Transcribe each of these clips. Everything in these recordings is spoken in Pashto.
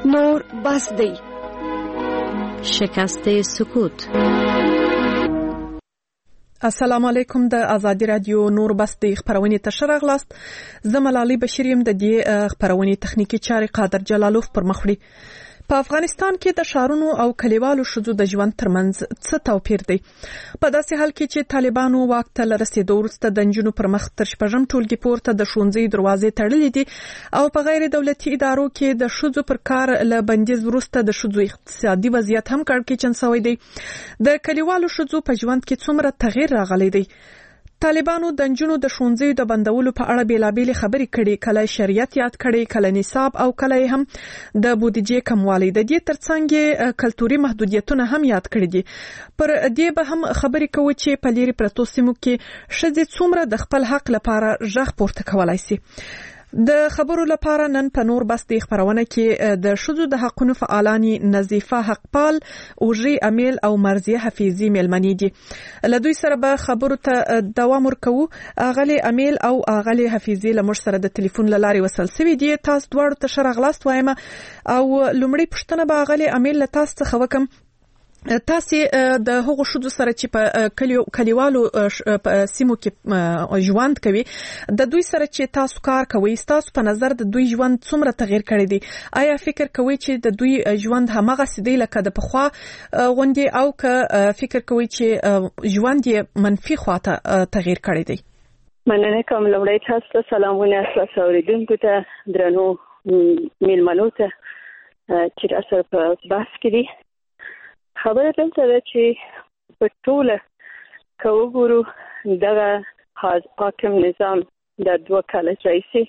نور بس دی. شکست سکوت. السلام علیکم. د آزادی رادیو نور بس د خبرونې ته شرغلاست. زه ملالۍ بشیر یم. د دې خبرونې تخنیکی چارې قادر جلالوف پر مخ وړي. په افغانستان کې د شهرونو او کلیوالو ښځو د ژوند ترمنځ څه توپیر دی؟ په داسې حال کې چې طالبانو واک ته رسیدو وروسته د نجونو پر مخ تر شپږم ټولګي پورته د ښوونځي دروازې تړلې دي او په غیر دولتي ادارو کې د ښځو پر کار له بندیز وروسته د ښځو اقتصادي وضعیت هم کړکېچن شوی دی. د کلیوالو ښځو په ژوند کې څومره تغییر راغلی دی؟ طالبانو د نجونو د ښوونځیو د بندولو په اړه بیلابېلې خبرې کړي، کله شریعت یاد کړي، کله نصاب او کله هم د بودیجې کموالی. د دې ترڅنګ کلتوري محدودیتونه هم یاد کړي دي. پر دې به هم خبرې کوو چې په لیرې پرتو سیمو کې ښځې څومره د خپل حق لپاره غږ پورته کولای شي. د خبرو لپاره نن په نور بس د خبرونه کې د ښځو د حقونو فعالانی نظیفه حقپال، اوژي امیل او مرضیه حفیظي ملمنې دي. له دوی سره به خبرو ته دوام ورکوو. اغلی امیل او اغلی حفیظي له موږ سره د ټلیفون له لارې وصل شوي دي. تاسو دواړو ته ښه راغلاست وایم او لومړی پوښتنه به اغلی امیل له تاسو څخه وکم. تاسو د هغو ښځو سره چې په کلیوالو سیمو کې ژوند کوي، د دوی سره چې تاسو کار کوئ، تاسو په نظر د دوی ژوند څومره تغییر کړی دی؟ آیا فکر کوئ چې د دوی ژوند همغسې دی لکه د پخوا غوندې او که فکر کوئ چې ژوند یې منفي خواته تغییر کړی دی؟ مننه کوم. لومړی تاسو ته سلامونه، تاسو اوریدونکو ته، درنو میلمنو ته چې تاسو په بحث کې دي. خبره دلته ده چې په ټوله که وګورو دغه حاکم نظام د 2 کال راهیسې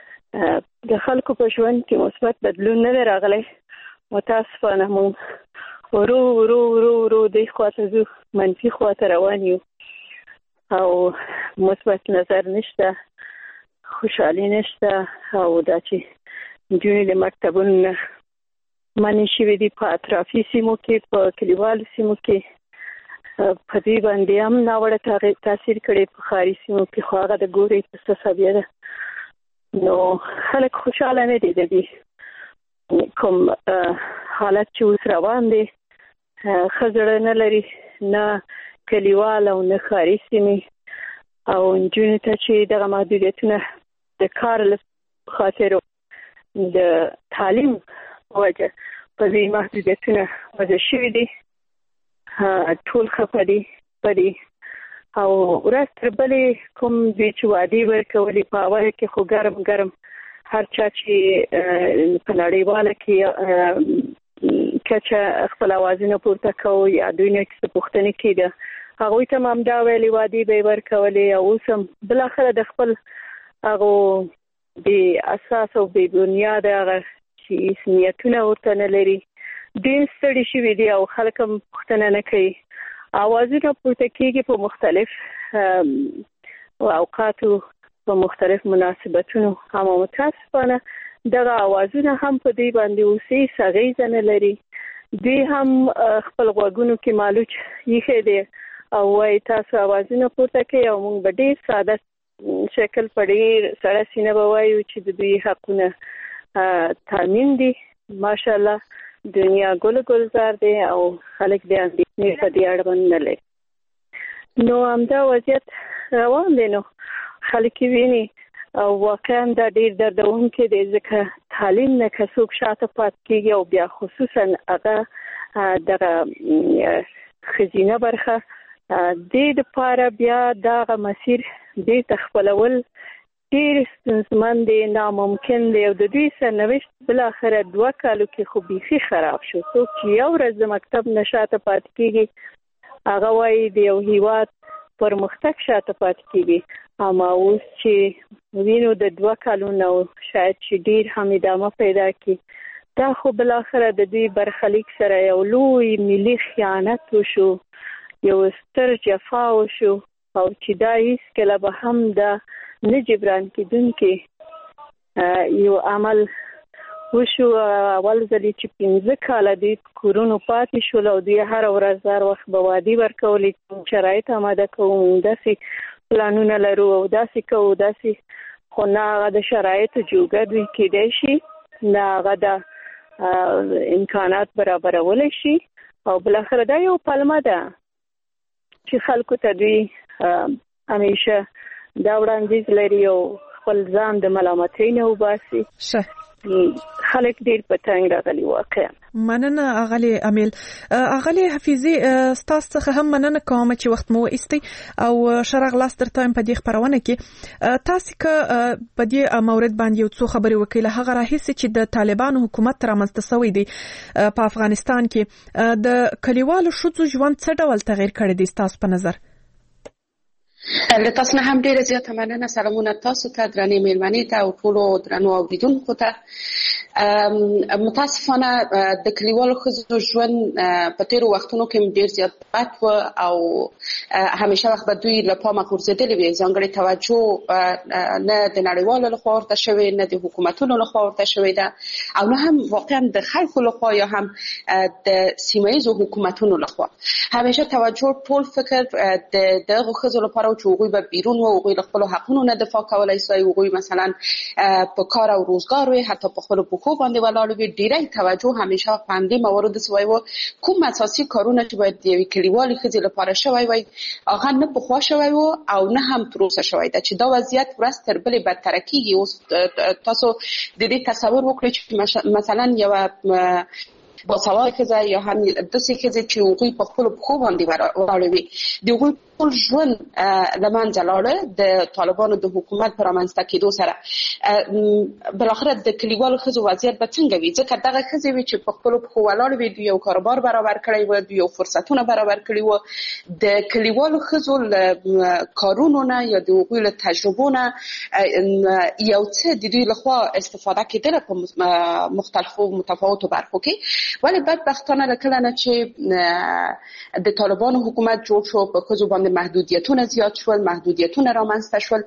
د خلکو په ژوند کې مثبت بدلون نه دی راغلی. متاسفانه موږ ورو ورو ورو ورو دې خواته ځو، منفي خواته روان یو او مثبت نظر نشته، خوشحالي نشته. او دا چې نجونې د مکتبونو نه منې شوي دي په اطرافي سیمو کې، په کلیوالو سیمو کې، په دې باندې هم ناوړه تاثیر کړی. په ښاري سیمو کې خو هغه د ګورې په څه ده. نو خلک خوشحاله نه دي. د دې کوم حالت چې اوس روان دی ښه زړه نه لري، نه کلیوال او نه ښاري سیمې. او نجونو ته چې دغه محدودیتونه د کار له خاطر د تعلیم وجه په دې محدودیتونه وضع شوي دي، ټول خفه دي په دي. او ورځ تر بلې کوم دوی چې وعدې ورکولې په اول کې خو ګرم هر چا چې په نړیواله کې کچه خپل اوازونه پورته کوو یا دوی نه څه پوښتنې کېده، هغوی ته هم دا ویلې وعدې به یې ورکولې. او اوس هم بالاخره د خپل هغو بې اساس او بې بنیاده هغه چې نیتونه ورته نه لري ډېر ستړي شوي دي او خلک هم پوښتنه نه کوي. اوازونه پورته کېږي په مختلف اوقاتو، په مختلف مناسبتونو، اما متاسفانه دغه اوازونه هم په دې باندې اوسې اغېزه نه لري. دوی هم خپل غوږونو کې مالوچ ایښی دی او وایي تاسو اوازونه پورته کوئ او موږ به ډېر ساده شکل په ډېر سړه سینه به وایو چې د دوی حقونه تامین دي. ماشاءالله دنیا گلزار دی او خلک د اندېښنې په دې اړوند نه لري. نو همدا وضعیت روان دی. نو خلک ویني او واقعا دا ډېر دردونکی دی، ځکه تعلیم نه که څوک شاته پاتې کېږي او بیا خصوصا هغه دغه ښځینه برخه دې دپاره بیا دغه مسیر دې ته خپلول ډېر ستونزمن دی، ناممکن دی. او د دوی سرنوشت بالاخره 2 کالو کې خو بیخي خراب شو. څوک چې یو ورځ د مکتب نه شاته پاتې کېږي هغه وایي د یو هیواد پرمختګ شاته پاتې کېږي. اما اوس چې وینو د 2 کالو نه شاید چې ډېر هم ادامه پیدا کړي، دا خو بالاخره د دوی برخلیک سره یو لوی ملي خیانت وشو، یو ستر جفا وشو او چې دا هیڅکله به هم دا نه جبران کېدونکی یو عمل وشو. اول ځلې چې 15 کاله دوی کورونو پاتې شول او دوی هر ورځ هر وخت به وعدې ورکولې، شرایط آماده کوو، داسې پلانونه لرو او داسې کوو داسې، خو نه هغه د شرایطو جوګه دوی کېدای شي، نه هغه د امکانات برابرول شي او بل اخر دا یو پلمه ده چې خلکو ته دوی همیشه دا وړاندیز لري او خپل ځان د ملامتۍ نه وباسي. خلک ډیر په تنګ راغلي واقعا. مننه اغلی امیل. اغلی حفیظي ستاسو څخه هم مننه کوم چې وخت مو ایستي او شرغ لاس درته په دې خبرونه کې تاسو که په دې مورید باندې یو څو خبرې وکړه هغه راهیسي چې د طالبانو حکومت رامنځته شوی دی په افغانستان کې د کلیوالو شذو ژوند څه ډول تغیر کړی دی تاسو په نظر؟ له تاسو نه هم ډیره زیاته مننه. سلامونه تاسو ته، درنې میلمنې ته او ټولو درنو اوریدونکو ته. متاسفانه د کلیوالو ښځو ژوند په تیرو وختونو کې ډیر زیات بد و او همیشه وخت به دوی له پامه غورځېدلې وي. ځانګړې توجه نه د نړیوالو لخوا ورته شوې، نه د حکومتونو لخوا ورته شوې ده او نه هم واقعا د خلکو لخوا یا هم د سیمه ییزو حکومتونو لخوا. همیشه توجه ټول فکر د دغو ښځو لپاره چې هغوی به بیرون و، هغوی له خپلو حقونو نه دفاع کولی سوی، هغوی مثلا په کار او روزګار وي، حتی په خپلو پښو باندې ولاړ وي. ډیری توجه همیشه په همدې موارد سوی و. کوم اساسي کارونه چې باید د یوې کلیوالې ښځې لپاره شوی وای هغه نه پخوا شوی و او نه هم تر اوسه شوی ده چې دا وضعیت ورځ تر بلې بدتره کیږي. اوس تاسو د دې تصور وکړئ چې مثلا یوه باسواد ښځه یا هم داسې ښځې چې هغوی په خپلو پښو باندې ولاړې وي د هغوی ټول ژوند له منځه لاړه د طالبانو د حکومت په رامنځته کېدو سره. بالاخره د کلیوالو ښځو وضعیت به څنګه وي؟ ځکه دغه ښځې وي چې په خپلو پښو ولاړې وي، دوی یو کاروبار برابر کړی و، دوی یو فرصتونه برابر کړي و. د کلیوالو ښځو له کارونو نه یا د هغوی له تجربو نه یو څه د دوی لخوا استفاده کېدله په مختلفو متفاوتو برخو کې. ولی بدبختانه له کله نه چې د طالبانو حکومت جوړ شو په ښځو باندې محدودیتونه زیات شول، محدودیتونه رامنځته شول،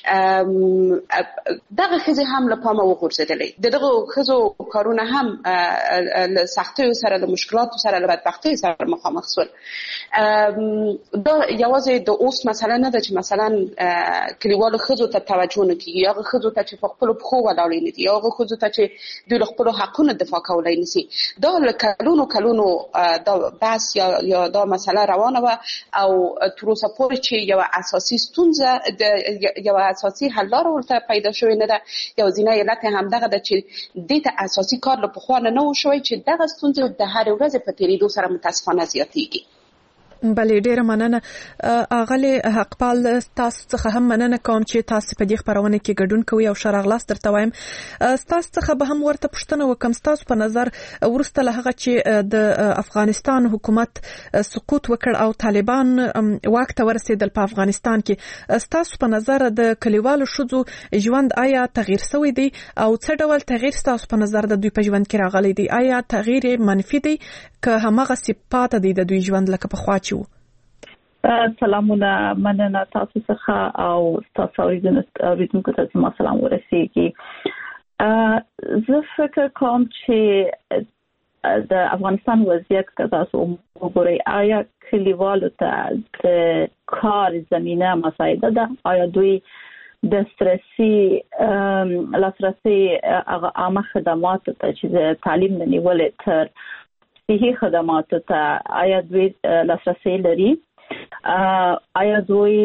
دغه ښځې هم له پامه وغورځېدلې. د دغو ښځو کارونه هم له سختیو سره، له مشکلاتو سره، له بدبختیو سره مخامخ شول. دا یوازې د اوس مسله نه ده چې مثلا کلیوالو ښځو ته توجه نه کیږي، هغه ښځو ته چې په خپلو پښو ولاړې نه دي، هغه ښځو ته چې دوی له خپلو حقونو دفاع کولی نه شي. دا له کلونو دا بحث یا دا مسله روانه وه او تر اوسه پورې چې یوه اساسي ستونزه یوه اساسي حل لاره ورته پیدا شوې نه ده. یوازینی علت همدغه ده چې دې ته اساسي کار له پخوا نه و شوی چې دغه ستونزې د هرې ورځې په تېرېدو سره متاسفانه زیاتېږي. بله ډیره مننه اغلی حقپال. تاسو څخه هم مننه کوم چې تاسو په دې خبرونه کې ګډون کوئ او شراغلاس درته وایم. تاسو څخه به هم ورته پوښتنه وکم، تاسو په نظر ورسته له هغه چې د افغانستان حکومت سقوط وکړ او طالبان واک ته ورسېدل په افغانستان کې، تاسو په نظر د کلیوالو ښځو ژوند آیا تغییر شوی دی او څه ډول تغییر تاسو په نظر د دوی په ژوند کې راغلی دی؟ آیا تغییر منفي دی که همغه صفات دي د دوی ژوند لکه پخوا چې و؟ سلامونه، مننه تاسو څخه او تاسو اوریدونکو ته زما سلام ورسیږي. زه فکر کوم چې د افغانستان وضعیت که تاسو وګورئ آیا کلیوالو ته د کار زمینه مساعده ده؟ آیا دوی د لاسرسي عامه خدماتو ته چې د تعلیم نه نیولې تر صحي خدماتو ته آیا دوی لاسرسي لري؟ آیا دوی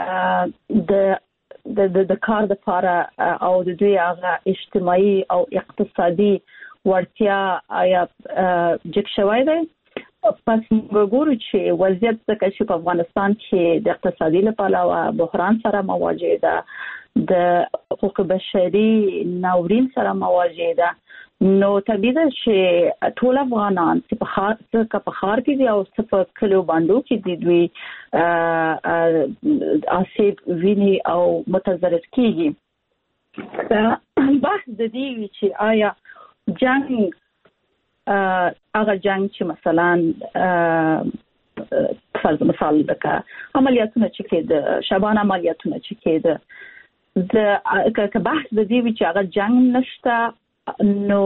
د کار لپاره او د دوی هغه اجتماعي او اقتصادي وړتیا آیا جګ شوی دی؟ پس موږ ګورو چې وضعیت څنګه چې په افغانستان کې د اقتصادي لپاره بحران سره مواجه ده، د حقوق بشري ناورین سره مواجه ده، نو طبیعي ده چې ټول افغانان چې په ښار کې دي او په کلیو باندې کې دي دوی آسیب ویني او متضرر کیږي. بحث د دې وی چې آیا جنگ هغه جنگ چې مثلا فرض مثال لکه عملیاتونه چې کېده، شبان عملیاتونه چې کېده، که بحث د دې وی چې هغه جنگ نشته، نو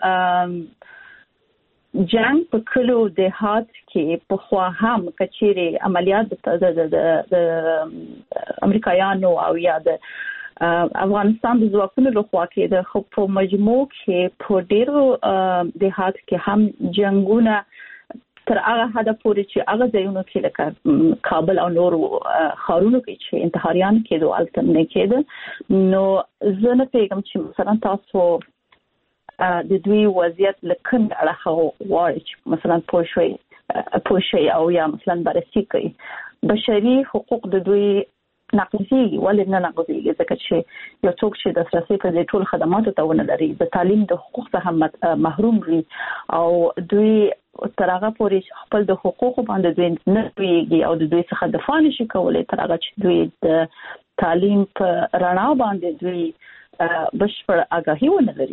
جنگ په کلو دهات کې په خوا هم کچېره عملیات د امریکایانو او یا د افغانستان د ځواکونو لخوا کې د خو په مجموع کې په ډیرو دهات کې هم جنگونه تر هغه حد پورې چې هغه ځایونو کې لکه کابل او نور خارونو کې چې انتحاریان کېدو الټرنیټ کېده نو زه نه پیغام چې مثلا تاسو د دوی وضعیت لکه اړه وایي چې مثلا پوښي او یا مثلا بررسي کوي بشري حقوق د دوی نقضي ولې نه نقضي ځکه چې یو څوک چې د لاسرسي په ټول خدماتو ته ونه لري د تعلیم د حقوق څخه محروم وي او دوی تر هغه پورې خپل د حقوقو باندې دوی نه پیږي او د دوی څخه دفاع نشي کولای تر هغه چې دوی د تعلیم په رڼا باندې دوی بشپړ آگاهي ونه لري.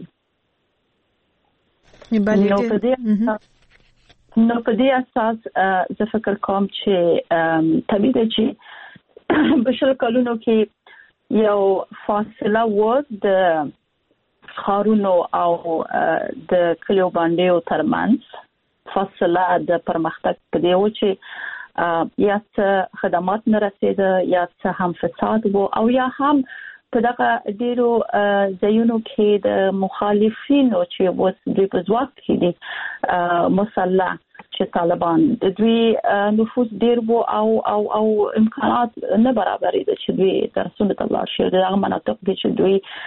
نو په دې اساس زه فکر کوم چې طبیعي ده چې بشر کلونو کې یو فاصله و د خارونو او د کلیو باندې ترمنځ فاصله د پرمختګ په دی و چې یا څه خدمات نه رسیده یا څه هم فساد وو او یا هم په دغه ډیرو ځایونو کې د مخالفینو چې دوی په ځواک کې دي مسلح چې طالبان د دوی نفوذ ډیر وو او امکانات نه برابرې دي چې دوی درسونه تلل شي دغه مناطق کې چې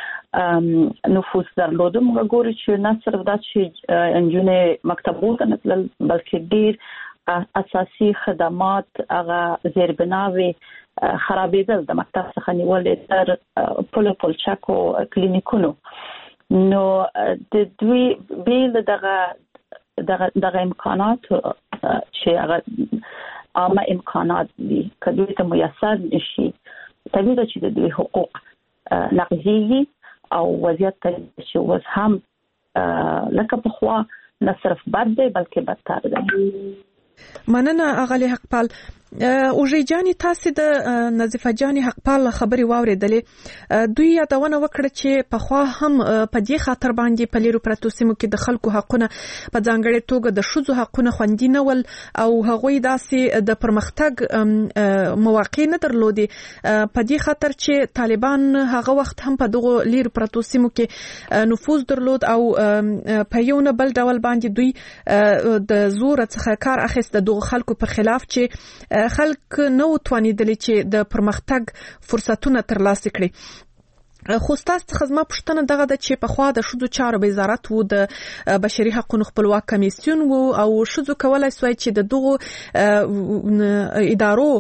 دوی نفوذ درلوده موږ ګورو چې نه صرف دا چې انجونې مکتبونو ته نتلل بلکې ډیر اساسي خدمات هغه زیربناوي خرابېدل د مکتب څخه نیولې تر پلچکو کلینیکونو نو د دوی بیل دغه امکانات چې هغه عامه امکانات دي کله ته میسر نشي طبیعي ده چې د دوی حقوق نقضي او وضعیت چې اوس هم لکه په خوا نه صرف بد دی بلکې بدتر دی. مننه اغلی حقپال اوجی جانی تاسو د نظیفه جانی حقپال خبري واوریدلې دوی یادونه وکړه چې په خوا هم په دې خاطر باندې په لیرو پرتو سیمو کې د خلکو حقونه په ځانګړي توګه د شذو حقونه خوندي نه ول او هغوی داسې د پرمختګ مواقع نه درلودي په دې خاطر چې طالبان هغه وخت هم په دغه لیرو پرتو سیمو کې نفوذ درلود او په یو نه بل ډول باندې دوی د زور څخه کار اخیست دغه خلکو په خلاف چې خلک نو توانیدل چې د پرمختګ فرصتونه ترلاسه کړي. خو تاسو څخه زما پوښتنه دغه د چې په خوا د شذو چارو وزارت وو د بشري حقوقو خپلواک کمیسیون وو او شذو کولای سوای چې د دغه ادارو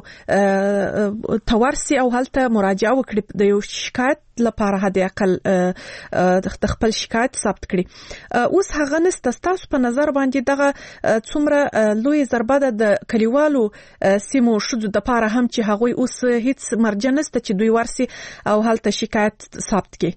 تورسي او هلته مراجعه وکړي د یو شکایت لپاره هدي اقل د خپل شکایت ثبت کړي. اوس هغه نست تاسو په نظر باندې دغه څومره لوی ضربه د کلیوالو سیمو شذو د لپاره هم چې هغوی اوس هیڅ مرجع نشته چې دوی ورسي او هلته شکایت ثبت کړي.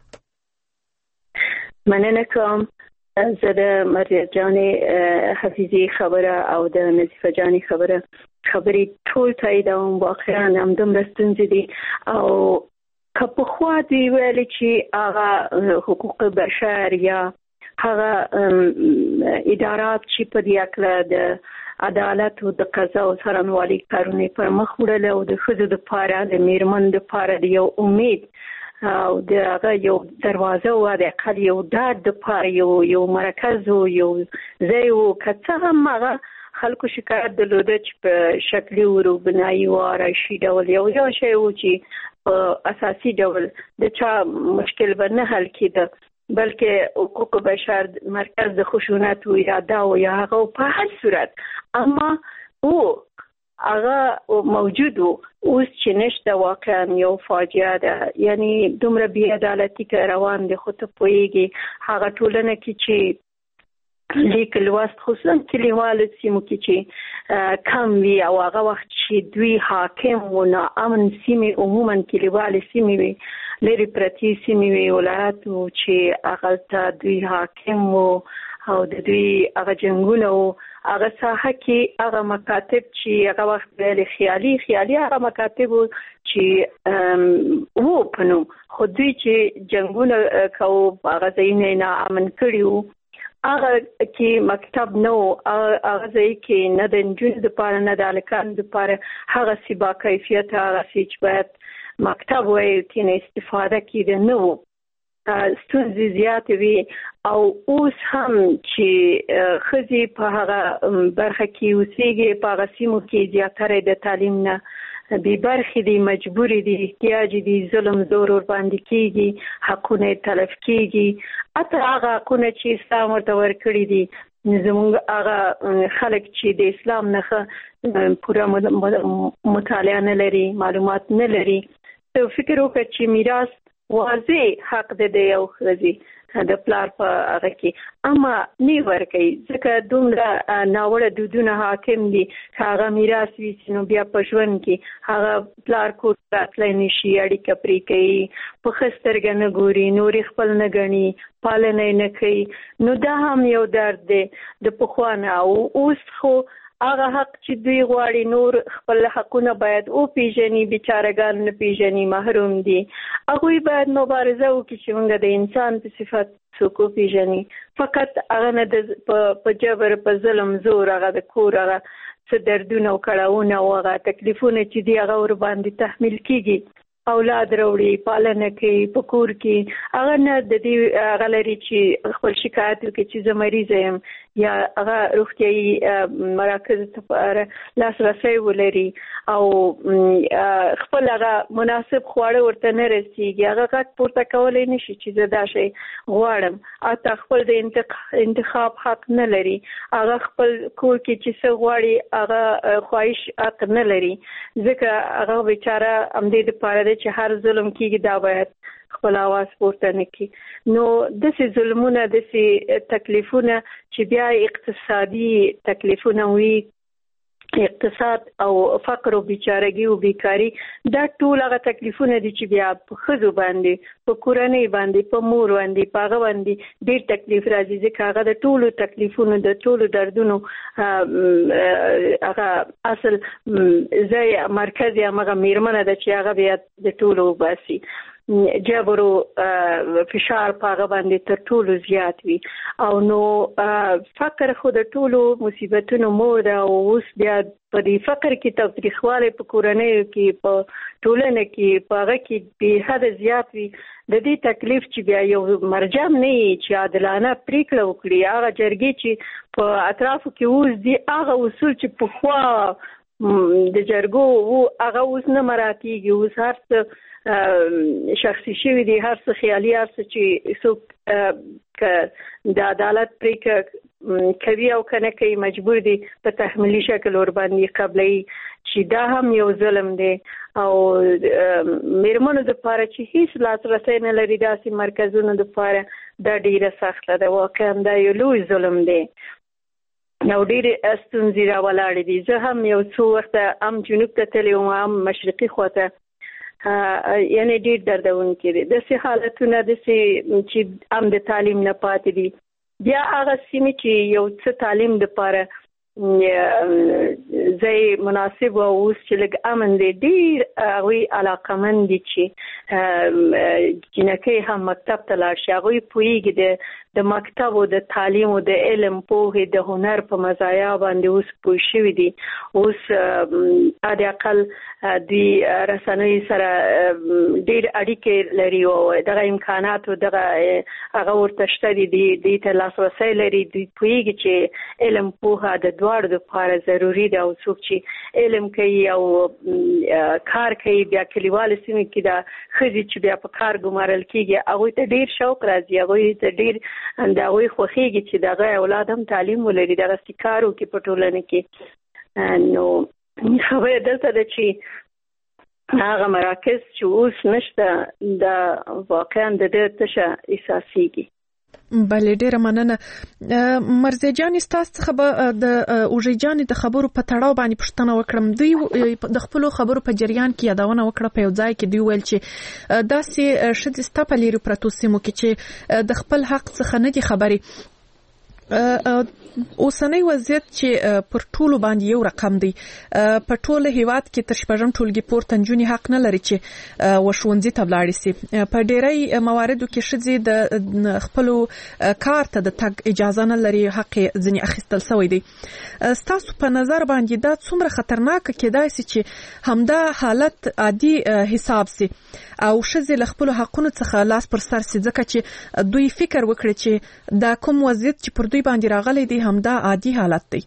مننه کوم زه د مریم جانې حفیظي خبره او د نظیفه جانې خبرې ټول تاییدوم واقعا همدومره ستونزې دي او که په خوا دی ویل چې هغه حقوق بشر یا هغه ادارات چې په دې اکله د عدالت او د قضا او څارنوالۍ کارونه پر مخ وړل او د ښځو دپاره د میرمن دپاره د یو امید او د هغه یو دروازه و د اقل یو ډاډ دپاره یو مرکز و یو ځای و که څه هم هغه خلکو شکایت درلوده چې په شکلي وروبنایي و آرایشي ډول یو شی و چې په اساسي ډول د چا مشکل به نه حل کېده بلکې حقوق بشر مرکز د خشونت و اراده و یا هغه په هر صورت اما او هغه موجود و اوس چې نشته واقعا یو فاجعه ده یعنی دومره بی‌عدالتي که روان دي خو ته پوهېږي هغه ټولنه کې چې لیک لوست خصوصا کلیوالو سیمو کې چې کم وي او هغه وخت چې دوی حاکم و ناامن سیمې عموما کلیوالې سیمې وي لرې پرتې سیمې وي ولایتو چې هغلته دوی حاکم و او د دوی هغه جنګونه و هغه ساحه کې هغه مکاتب چې هغه وخت ویل خیالي هغه مکاتب و چې و په نوم خو دوی چې جنګونه کوو هغه ځایونه ناامن کړي وو هغه کې مکتب نو هغه ځای کې نه د نجونو دپاره نه د هلکانو دپاره هغه سی با کیفیت هغه سی چې باید مکتب وایو تینه استفاده کیده نه و ستونزې زیاتې وي او اوس هم چې ښځې په هغه برخه کې اوسېږي په هغه سیمو کې زیاتره د تعلیم نه بې برخې دي، مجبورې دي، احتیاج دي، ظلم زور ورباندې کېږي، حقونه یې تلف کېږي. حتی هغه حقونه چې اسلام ورته ورکړي دي زموږ هغه خلک چې د اسلام نه پوره مطالعه نه لري، معلومات نه لري، ته فکر وکړه چې میراث واضح حق دی د یو ښځې د پلار په هغه کې، اما نه ورکوي ځکه دومره ناوړه دودونه حاکم دي. هغه میراث وي نو بیا په ژوند کې هغه پلار کور راتلی نه شي، اړیکه پرې کوي، په ښه سترګه نه ګوري، نورې خپل نه ګڼي، پالنه یې نه کوي. نو دا هم یو درد دی د پخوا نه. او اوس خو هغه حق چې دوی غواړي نور خپل حقونه باید او پیژني، بیچارهګان نه پیژني، محروم دي. هغوی باید مبارزه وکړي چې موږ د انسان په صفت څوک وپیژني، فقط هغه نه په جبر، په ظلم زور، هغه د کور هغه څه دردونه او کړاوونه او هغه تکلیفونه چې دي هغه ورباندې تحمیل کیږي. اولاد راوړي، پالنه کوي په کور کې، هغه نه د دې هغه لري چې خپل شکایت وکړي چې زه مریضه یم یا هغه روغتیایي مراکزو ته لاسرسی ولري او خپل هغه مناسب خواړه ورته نه رسیږي، هغه غږ پورته کولی نه شي چې زه دا شی غواړم. حتی خپل د انتخاب حق نه لري، هغه خپل کور کې چې څه غواړي هغه خواهش حق نه لري، ځکه هغه بیچاره همدې دپاره دی چې هر ظلم کېږي دا باید خپل آواز پورته نه کړي. نو داسې ظلمونه، داسې تکلیفونه چې بیا اقتصادي تکلیفونه وي، اقتصاد او فقر او بیچارګي او بیکاری، دا ټول هغه تکلیفونه دي چې بیا په ښځو باندې، په کورنۍ باندې، په مور باندې، په هغه باندې ډېر تکلیف راځي، ځکه هغه د ټولو تکلیفونو، د ټولو دردونو هغه اصل ځای مرکز یې همغه میرمنه ده چې هغه بیا د ټولو وباسي. جبر او فشار په هغه باندې تر ټولو زیات وي. او نو فقر خو د ټولو مصیبتونو مور ده. او اوس بیا په دې فقر کې تاوتریخوالی په کورنیو کې، په ټولنه کې، په هغه کې بې حده زیات وي. د دې تکلیف چې بیا یو مرجم نه وي چې عادلانه پرېکړه وکړي، هغه جرګې چې په اطرافو کې اوس دي، هغه اصول چې پخوا د جرګو هغه اوس نه مراعاتېږي. اوس هر څه شخصي شوي دي، هر څه خیالي، هر څه چې څوک د عدالت پرېکړه کوي او که نه کوي مجبور دي په تحمیلي شکل ورباندې قبلوي، چې دا هم یو ظلم دی. او میرمنو دپاره چې هیڅ لاسرسی نه لري داسې مرکزونو دپاره دا ډېره سخته ده. واقعا دا یو لوی ظلم دی او ډېرې ستونزې راولاړې دي. زه هم یو څو وخته هم جنوب ته تللی وم، هم مشرقي خواته، یعنې ډېر دردونکي دي. داسې حالتونه داسې چې هم د تعلیم نه پاتې دي. بیا هغه سیمې چې یو څه تعلیم دپاره ځای مناسب او اوس چې لږ امن دی، ډېر هغوی علاقمند دي چې جینکۍ هم مکتب ته لاړ شي. هغوی پوهېږي د مکتب او د تعلیم او د علم، پوهې، د هنر په مزایا باندې اوس پوه شوي دي. اوس حد اقل دوی رسنیو سره ډېر اړیکې لري او دغه امکانات او دغه هغه ورته شته دي، دوی ته لاسرسی لري. دوی پوهېږي چې علم، پوهه د دواړو دپاره ضروري ده. او څوک چې علم کوي او کار کوي، بیا کلیوالو سیمو کې د ښځې چې بیا په کار ګمارل کېږي، هغوی ته ډېر شوق راځي، هغوی ته ډېر د هغوی خوښېږي چې دغه اولاد هم تعلیم ولري، دغسې کار وکړي په ټولنه کې. نو خبره دلته ده چې هغه مراکز چې اوس نشته، دا واقعا د ده تشه احساسېږي. بله، ډیره مننه. مرزیه جان، ستاسو څخه به د اوژې جانې د خبرو په تړاو باندې پوښتنه وکړم. دوی د خپلو خبرو په جریان کې یادونه وکړه په یو ځای کې، دوی ویل چې داسې ښځې ستا په لیرې پرتو سیمو کې چې د خپل حق څخه نه دي خبرې، اوسنۍ وضعیت چې پر ټولو باندې یو رقم دی په ټول هیواد کې تر شپږم ټولګي پورته نجونې حق نه لري چې وښوونځي ته ولاړ شي په ډېری مواردو کې ښځې د خپل کار ته د تګ اجازه نه لري حق ځنې اخیستل شوی دی ستاسو په نظر باندې دا څومره خطرناک کېدای شي چې همدا حالت عادي حساب سي او ښځې له خپل حقونو څخه لاس پر سر سي ځکه چې دوی فکر وکړي چې دا کوم وضعیت چې پر دوی باندې راغلی دی همدا عادي حالت دی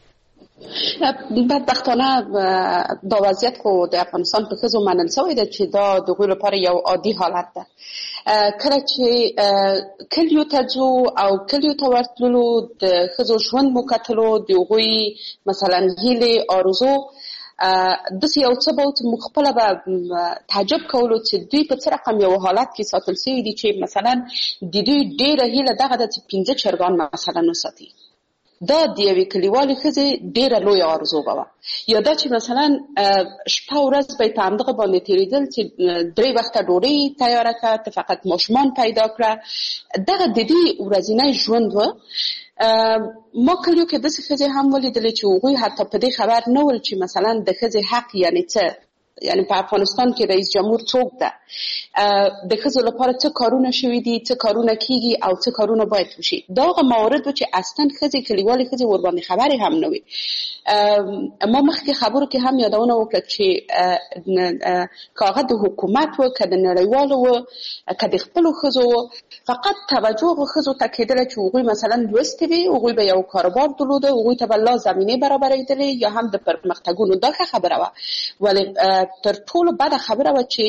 بدبختانه دا وضعیت خو د افغانستان په ښځو منل شوی دی چې دا د هغوی لپاره یو عادي حالت ده کله چې کلیو ته ځو او کلیو ته ورتللو د ښځو ژوند مو کتلو د هغوی مثلا هیلې آرزو داسې یو څه به موږ خپله به تعجب کولو چې دوی په څه رقم یو حالت کې ساتل شوي دي چې مثلا د دوی ډېره هیله دغه ده چې 15 چرګان مثلا وساتي دا د یوې کلیوالې ښځې ډېره لویه آرزو به وه یا دا چې مثلا شپه ورځ به یې په همدغه باندې تېرېدل چې 3 وخته ډوډۍ تیاره کړه ته فقط ماشومان پیدا کړه دغه د دې ورځنی ژوند و ما کلیو کې داسې ښځې هم ولیدلې چې هغوی حتی په دې خبر نه ول چې مثلا د ښځې حق یعنې څه یعنی په افغانستان کې رئیس جمهور څوک ده د ښځو لپاره څه کارونه شوي دي څه کارونه کیږي او څه کارونه باید وشي دا هغه موارد و چې اصلا ښځې کلیوالې ښځې ورباندې خبرې هم نه وي ما مخکې خبرو کې هم یادونه وکړه چې که هغه د حکومت و که د نړیوالو و که د خپلو ښځو و فقط توجه هغو ښځو ته کېدله چې هغوی مثلا لوستې وي هغوی به یو کاروبار درلوده هغوی ته به لا زمینې برابرېدلې یا هم د پرمختګونو دا ښه خبره وه ولې تر ټولو بده خبره وه چې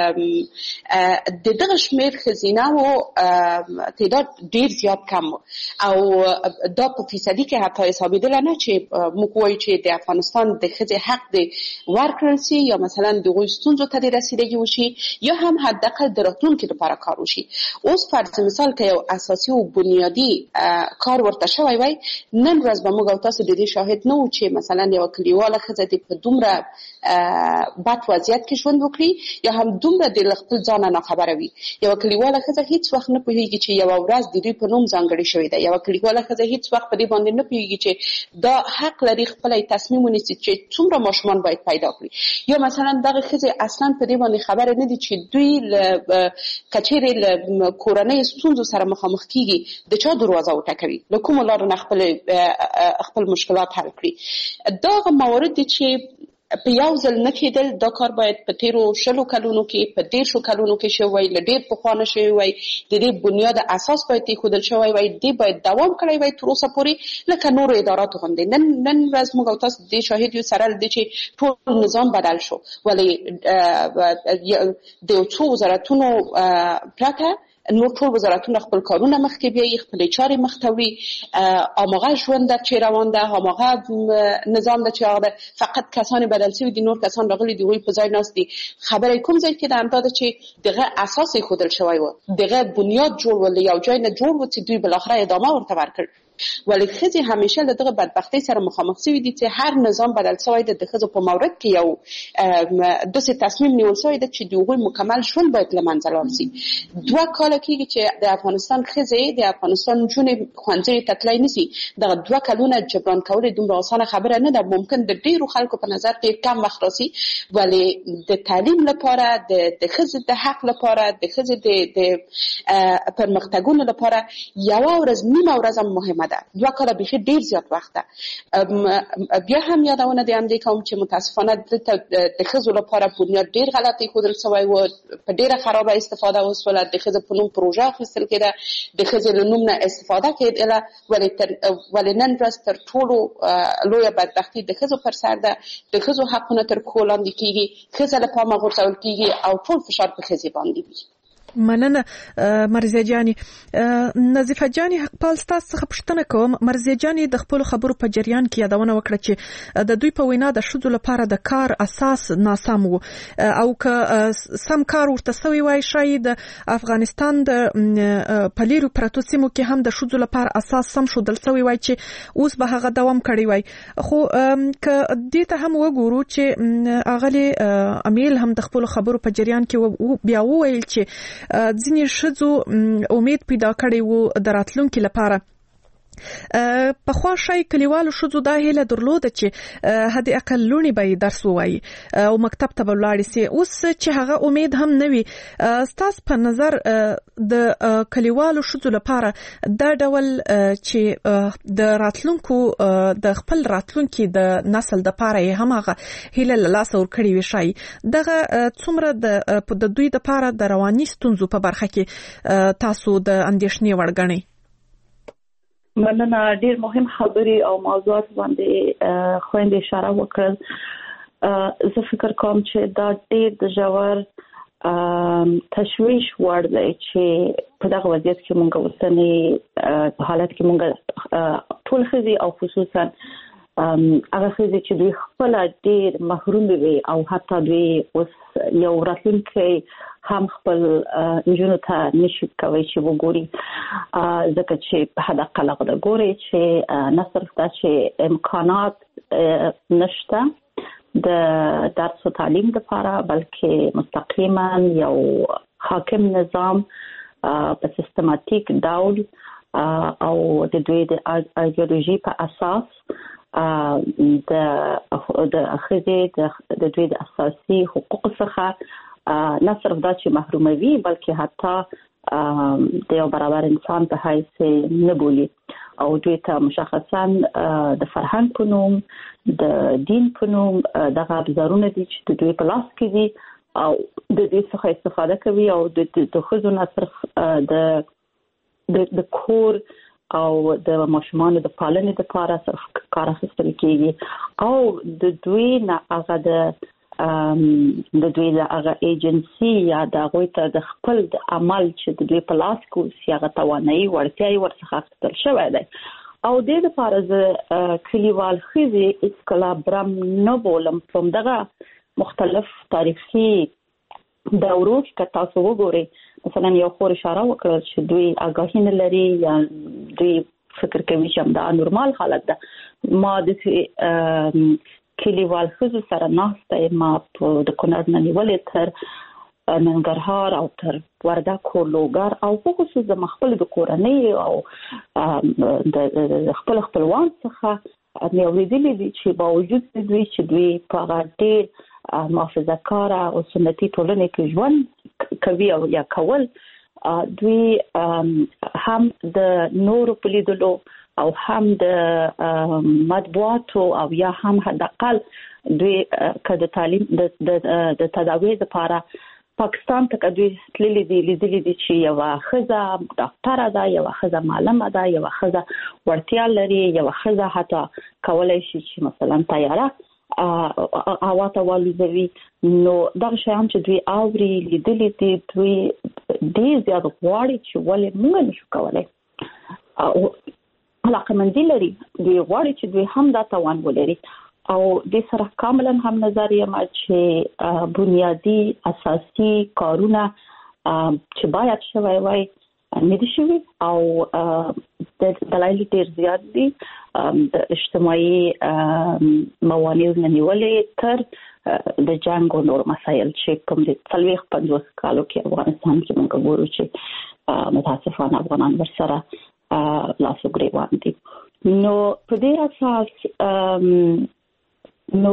د دغه شمېر ښځینهو تعداد ډېر زیات کم و او دا په فیصدي کې حتی حسابېدله نه چې موږ وایو چې د افغانستان د ښځې حق دې ورکړل سي یا مثلا د هغوی ستونزو ته دې رسیدګي وشي یا هم حداقل د راتلونکي لپاره کار وشي اوس فرض مثال که یو اساسي او بنیادي کار ورته شوی وای نن ورځ به موږ او تاسو د دې شاهد نه وو چې مثلا یوه کلیواله ښځه دې په دومره بد وضعیت کې ژوند وکړي یا هم دومره د خپل ځانه ناخبره وي یوه کلیواله ښځه هیڅ وخت نه پوهېږي چې یوه ورځ د دوی په نوم ځانګړې شوې ده یوه کلیواله ښځه هیڅ وخت په دې باندې نه پوهېږي چې دا حق لري خپله تصمیم ونیسي چې څومره ماشومان باید پیدا کړي یا مثلا دغه ښځې اصلا په دې باندې خبره نه دي چې دوی که چیرې له کورنۍ ستونزو سره مخامخ کیږي د چا دروازه وټکوي له کومو لارو نه خپل مشکلات حل کړي دا هغه موارد دي چې په یو ځل نه کېدل دا کار باید په تیرو 20 کلونو کې په 10 کلونو کې شوی وای له ډېر پخوا نه شوی وای د دې بنیاد اساس باید ایښودل شوی وای دې باید دوام کړی وای تر اوسه پورې لکه نورو اداراتو غوندې نن ورځ موږ او تاسو دې شاهد یو سره دي چې ټول نظام بدل شو ولې د څو وزارتونو پرته نور ټول وزارتونه خپل کارونه مخکې بیایي خپلې چارې مخته وړي هماغه ژوند ده چې روان ده هماغه نظام ده چې هغه ده فقط کسان بدل شوي دي نور کسان راغلي دي هغوی په ځای ناست دي خبره کوم ځای کې ده همدا ده چې دغه اساس ایښودل شوی و دغه بنیاد جوړ و له یو ځای نه جوړ و چې دوی بالاخره ادامه ورته ورکړ ولی ښځې همیشه له دغه بدبختۍ سره مخامخ شوي دي چې هر نظام بدل شوی دی د ښځو په مورد کې یو داسې تصمیم نیول شوی دی چې د هغوی مکمل ژوند باید له منځه لاړ شي 2 کاله کېږي چې د افغانستان ښځې د افغانستان نجونې ښوونځیو ته تللی نه شي دغه 2 کلونه جبران کول دومره اسانه خبره نه ده ممکن د ډېرو خلکو په نظر ډېر کم وخت راسي ولې د تعلیم لپاره د ښځې د حق لپاره د ښځې د پرمختګونو لپاره یوه ورځ نیمه ورځ هم مهمه ده 2 کاله بیخي ډېر زیات وخت ده بیا هم یادونه د همدې کوم چې متاسفانه دلته د ښځو لپاره بنیاد ډېر غلط ایښودل شوی و په ډېره خرابه استفاده وسوله د ښځې په نوم پروژه اخیستل کېده د ښځې له نوم نه استفاده کېدله ولې نن ورځ تر ټولو لویه بدبختي د ښځو پر سر ده د ښځو حقونه تر پښو لاندې کېږي ښځه له پامه غورځول کېږي او ټول فشار په ښځې باندې وي مننه مرزیه جاني نظیفه جاني حقپال ستاسو څخه پوښتنه کوم مرزیه جاني د خپل خبرو په جریان کې یادونه وکړه چې د دوی په وینا د ښځو لپاره د کار اساس ناسم وو او که سم کار ورته سوی وای شاید د افغانستان د پلیرو پراتو سیمو کې هم د ښځو لپاره اساس سم شودل سوی وای چې اوس به هغه دوام کړی وای خو که دې ته هم وګورو چې اغلی امیل هم د خپل خبرو په جریان کې بیا وویل چې ځینې ښځو امید پیدا کړی وو د راتلونکي لپاره په خوا شای کلیوالو شوزو دا هیله درلوده چې حد اقل لونی به درس وایي او مکتب ته ولاړ سي. اوس چې هغه امید هم نوي، ستاسو په نظر د کلیوالو شوزو لپاره دا ډول چې د راتلونکو د خپل راتلونکو د نسل د لپاره هم هغه هیله لاس ور کړی وي شي، دغه څومره د دوی لپاره د رواني ستونزو په برخه کې تاسو د اندېښنې وړ ګڼئ؟ مننه، ډیر مهم خبرې او موضوعات باندې خويندې اشاره وکړل. زه فکر کوم چې دا ډیر د ژور تشویش وړ دی چې په دغه وضعیت کې مونږ اوسنی حالت کې مونږ ټول خزي او خصوصا هغه خزي چې دوی خپل ډیر محروم وي او حتی دوی اوس یو راتلونکي هم خپل انجونو ته نشي کوي چې وګوري، ځکه چې په حد اقل هغه ګوري چې نه صرف دا چې امکانات نشته د درس او تعلیم لپاره، بلکې مستقیما یو حاکم نظام په سیستماتیک ډول او د دوی د ایدئولوژي په اساس د خزي د دوی د اساسي حقوق څخه نه صرف دا چې محروموي، بلکې حتی د یو برابر انسان په حیث نه بولي او دوی ته مشخصا د فرهنګ په نوم د دین په نوم دغه ابزارونه دي چې د دوی په لاس کې دي او د دې څخه استفاده کوي او د خزو نه صرف د کور او د ماشومان د پالنې لپاره صرف کار اخیستل کیږي او د دوی نه هغه د دوی د هغه ایجنسی یا د غوي ته د خپل د عمل چې د دوی په لاس کې سیاغه توانایي ورتیاي ورڅخه اخیستل شوی دی او د لپاره ز کلیوال خزي اسکلابرم نه بولم په دغه مختلف تاریخي دورو کې تاسو وګورئ. مثلا یو خور اشاره وکړه چې دوی آگاهی نه لري یا دوی فکر کوي چې دا نورمال حالت ده. ما د کلیوال خزو سره ناسته ما د کونړ نه نیولې تر ننګرهار او تر وردګ لوګر او خصوصا د مخبل د کورنۍ او د خپلوان څخه مې اوریدلې دي چې باوجود دوی چې دوی په ډېر محافظه کار او سنتي ټولنې کې ژوند کوي او یا کول، دوی هم د نورو په لیدلو او هم د مطبوعاتو او یا هم حداقل دوی که د تعلیم د تداوی لپاره پاکستان ته دوی تللي دي، لیدلي دي چې یو خزه ډاکټره ده، یو خزه معلمه ده، یو خزه ورتیا لري، یو خزه حتی کولای شي چې مثلا طیاره هوا ته والوزوي. نو دغه شیان چې دوی اوري لیدلي دي، دوی ډېر زیات غواړي چې ولې موږ نشو کولای علاقمندي لري، دوی غواړي چې دوی هم دا توان ولري او د سره کاملا هم نظریه ما چې بنیادی اساسي کارونه چې باید شوی وای نه دي شوی او د دلایل ډېر زیات دي. د اجتماعي موانع نیولې تر د جنگ او نور مسایل چې کوم د 40-50 کالو کې افغانستان کې موږ ګورو چې متاسفانه افغانان ورسره لاسو ګریوان دي. نو په دې اساس نو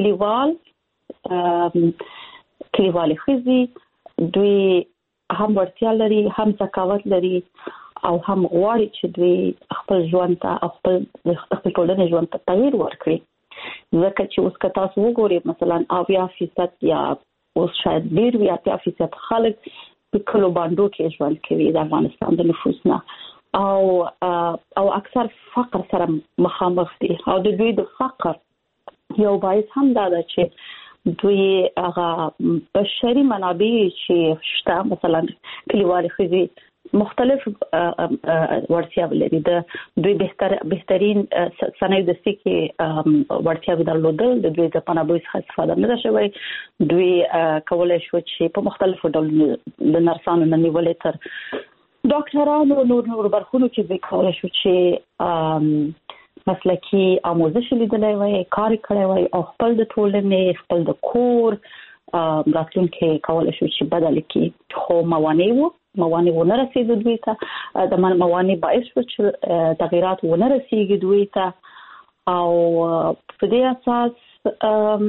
کلیوال خزي دوی هم ورتیا لري، هم ذکاوت لري او هم غواړي چې دوی خپل ژوند ته خپل ټولنې ژوند ته تغییر ورکړي. ځکه چې اوس که تاسو وګورئ مثلا 80% یا اوس شاید ډېر وي 80% خلک په کلو باندو کې ژوند کوي د افغانستان د نفوس نه او اکثر فقر سره مخامخ دي او د دوی د فقر یو باعث هم دا ده چې دوی هغه بشري منابع چې شته مثلا کلیوال خزي مختلف ورتیا لري، د دوی بهترین صنایع د سکه ورتیا درلودل، د دوی د منابع څخه استفاده نه شوی. دوی کولای شو چې په مختلفو ډولونو د نرسانو نه نیولې تر ډاکټرانو نور برخونو کې دوی کولای شو چې مسلکی آموزش لیدلای وای، کار کړی وای او خپل د ټولنې خپل د کور راتلونکي کولای شو چې بدل کړي. خو موانع وو موانع ونه رسیدو دوی ته د موانع باعث شو چې تغیرات ونه رسیږي دوی ته او په دې اساس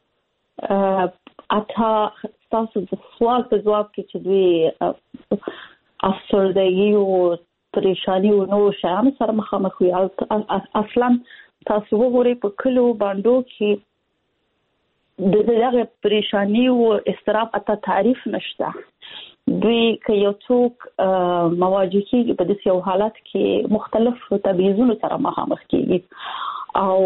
اته تاسو د سوال په جواب کې چې دوی افسردگی او پریشانی او نو شیانو سره مخامخ وي اصلا تاسو وګورئ په کلو باندې کې د دغه پریشانی او استراب اته تعریف نشته دوی که یو څوک مواجه کیږي په داسې یو حالت کې مختلف تبعیضونو سره مخامخ کیږي او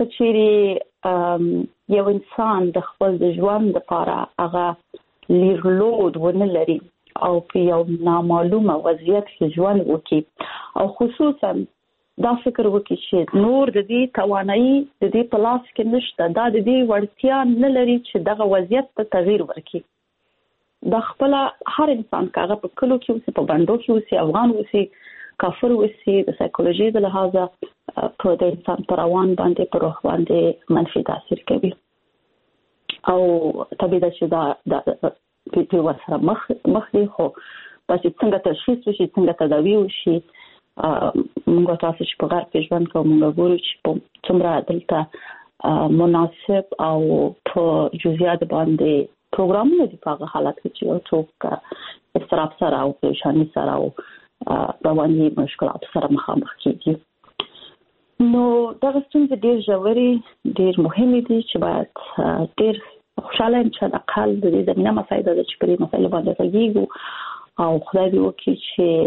کچېری یو انسان د خپل د ژوند لپاره هغه لیرلود ونه لري او په یو نامعلومه وضعیت کې ژوند وکړي او خصوصا دا فکر وکړي چې نور د دې توانایي د دې په لاس کې نشته دا د دې وړتیا نه لري چې دغه وضعیت ته تغییر ورکړي د خپل هر انسان کاغه په کلو کې اوسي په بندو کې اوسي افغان اوسي کافر اوسي د سایکولوژي د لحاظه په د انسان پر روان باندې پر روح باندې منفي تاثیر کوي او طبيعي ده چې دا په ورسره مخ دی خو بس څنګه تشخیص وشي څنګه تداوی وشي موږ تاسو چې په غرب کې ژوند کوو موږ ګورو چې په څومره دلته مناسب او په جزئیات باندې پروګرامونه دي په هغه حالت کې چې یو څوک استراب سره او پریشانی سره او رواني مشکلات سره مخامخ کیږي نو دا ستونزې ډېر ژورې ډېر مهمې دي چې باید ډېر خوشاله یم چې د اقل د دې زمینه مسایل د چې په دې مسایل باندې غږیږو او خدای دې وکړي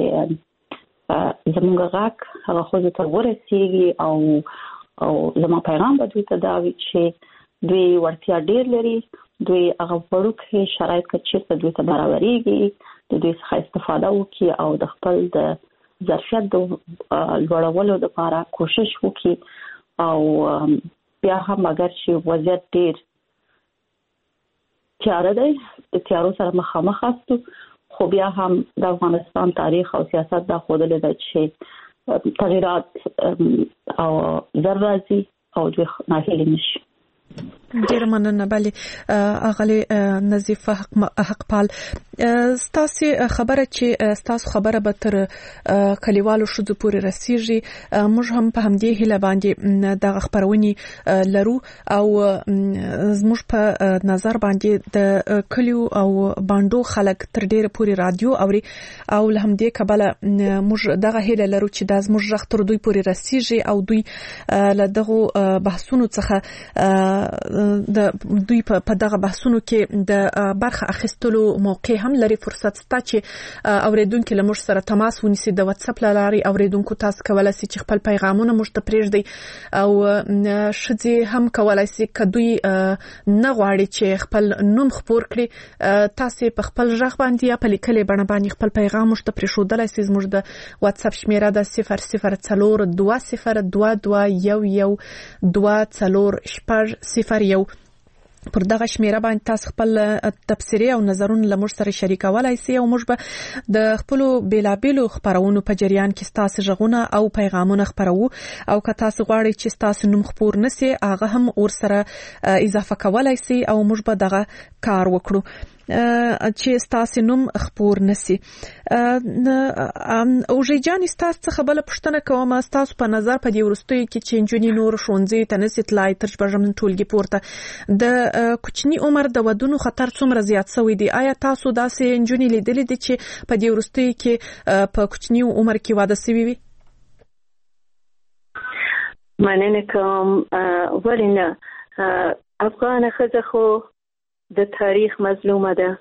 چې زموږ غږ هغه خو ته ورسیږي او زموږ پیغام به دوی ته دا وي چې دوی ورتیا ډېر لري دوی هغه وړوکې شرایط چې دوی ته برابرېږي د دوی څخه استفاده وکړي او د خپل د ظرفیت د لوړولو لپاره کوشش وکړي او بیا هم اگر چې وضعیت ډېر تیاره دی د تیارو سره مخامخ هستو خو بیا هم د افغانستان تاریخ او سیاست دا ښودلی ده چې تغییرات او زر راځي او دوی ناهیلي نشي ډیر مننه بلی اغلی نظیفه حقپال ستاسو خبره چې ستاسو خبره به تر کلیوالو شذو پورې رسیږي موږ هم په همدې هیله باندې د خبرونی لرو او زموږ په نظر باندې د کلیو او باندو خلک تر ډیر پورې رادیو اوري او له همدې کبله موږ دغه هیله لرو چې د زموږ رخ تر دوی پورې رسیږي او دوی له دغه بحثونو څخه د دوی په دغه بحثونو کې د برخه اخیستلو موقع هم لري فرصت ستا چې اوریدونکو له موږ سره تماس ونیسي د واتس اپ لاري اوریدونکو تاسو کولای شئ چې خپل پیغامونه موږ ته پرېږدي او شذي هم کولای شي کدوې نه غواړي چې خپل نوم خبر کړي تاسو په خپل ژغ باندې یا په لیکلي بڼه باندې خپل پیغام موږ ته پرېښودلای شئ زموږ د واتس اپ شمیره د 0020222240 پر دغه شمیره باندې تاسو خپل تبصرې او نظرونه له موږ سره شریکولای شئ او موږ به د خپل بیلابیلو خبرونو په جریان کې تاسو ژغونه او پیغامونه خبرو او که تاسو غواړئ چې تاسو نوم خبر نسی هغه هم ور سره اضافه کولای شئ او موږ به دغه کار وکړو چې تاسو نوم خبر نسی او ژجان تاسو څخه بل پښتنه کوم تاسو په نظر په دې ورستوي کې چې انجونی نور شونځي تنسي تلای تر بجم ټولګي پورته د کوچنی عمر د ودونو خطر څومره زیات شوی دی آیا تاسو داسې انجونی لیدل دي چې په دې ورستوي کې په کوچنی عمر کې واده شوی وي مننه کوم ورنه افغان خزه خو د تاریخ مظلومه ده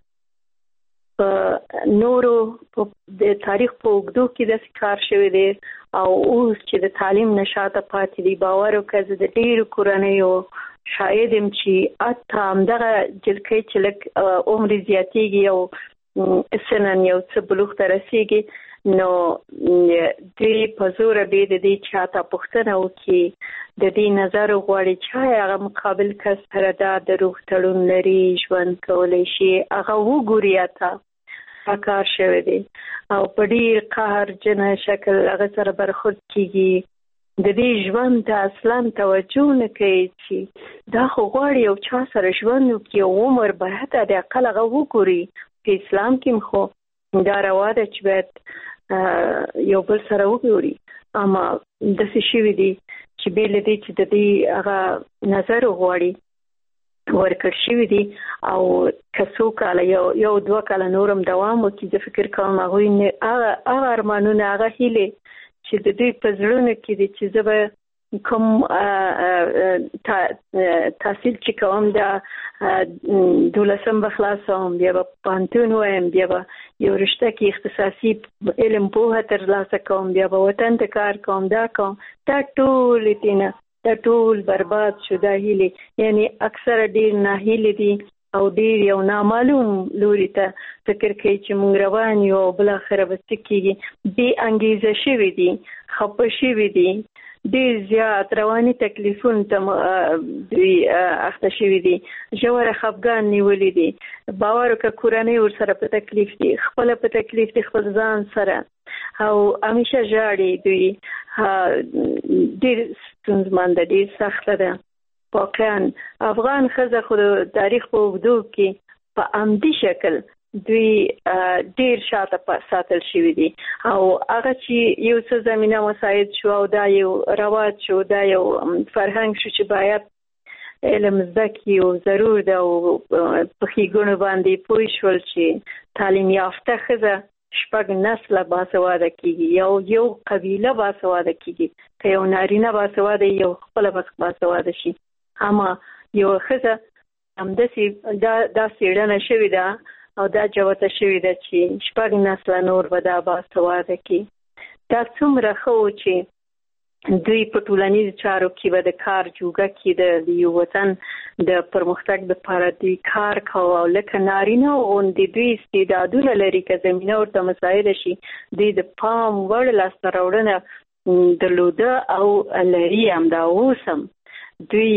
په نورو د تاریخ په وګړو کې د کار شوی دی او اوس چې د تعلیم نشاته پاتې دی باور وکړه د ډیرو کورنیو شاید هم چې اته همدغه جلکې چې لږ عمر زیاتېږي او سنن یو څه بلوغ ته رسېږي نو دوی په زوره بیا د دې چاته پوښتنه وکړي د دې نظر غواړي چې هغه مقابل کس سره د روح تړون لري ژوند کولی شي هغه وګوري اته کار شوی دی او په ډېر قهر جنه شکل هغه سره برخورد کېږي د دې ژوند ته اصلا توجه نه کوي چې دا خو غواړي یو چا سره ژوند وکړي او عمر به حتی د اقل هغه وګوري په اسلام کې خو دا روا ده چې باید یو بل سره وګوري. اما داسې شوي دي چې بېل دي چې د دې هغه نظر غواړي ورکړ شوي دي او که څو کاله یو 2 کاله نورم دوام وکړي. زه فکر کوم هغوی هغه ارمانونه هغه هیلې چې د دوی په زړونو کې دي چې زه به کوم تحصیل چې کوم دا 12 به خلاصوم، بیا به پوهنتون وایم، بیا به یو رشته کې اختصاصي علم پوهه ترلاسه کوم، بیا به وطن ته کار کوم، دا ټول برباد شو. دا هیلې یعنی اکثر ډیر ناهیلې دي او ډیر یو نامعلوم لوري ته فکر کوي چې موږ روان یو او بل اخره به څه کېږي. بې انګیزه شوي دي، خفه شوي دي، ډیر زیات رواني تکلیفونو ته دوی اخته شوي دي، ژوره خفګان نیولي دي. باور وکړه کورنۍ ورسره په تکلیف دي، خپله په تکلیف دي، خپل ځان سره او همیشه ژاړي. دوی ډیر ستونزمن ده، ډیر سخته ده. واقعا افغان ښځه خو د تاریخ په اوږدو کې په عمدي شکل دوی ډیر شاته ساتل شوي دي او هغه چې یو څه زمینه مساعد شو او دا یو رواج شو، دا یو فرهنګ شو چې باید علم زده کړي او ضرور ده او په ښېګڼو باندې پوه شول چې تعلیم یافته ښځه 6 نسله باسواده کېږي، یو قبیله باسواده کېږي. که یو نارینه باسواده یو خپله باسواده شي. اما یو ښځه همداسې دا څېړنه شوې ده او دا جوته شوې ده چې 6 نسله نور به دا باسواده کړي. دا څومره ښه و چې دوی په ټولنیزو چارو کې به د کار جوګه کې د یو وطن د پرمختګ لپاره دوی کار کوه او لکه نارینه غوندې دوی استعدادونه لري. که زمینه ورته مساعده شي دوی د پام وړ لاسته راوړنه درلوده او لري همدا اوس هم. دوی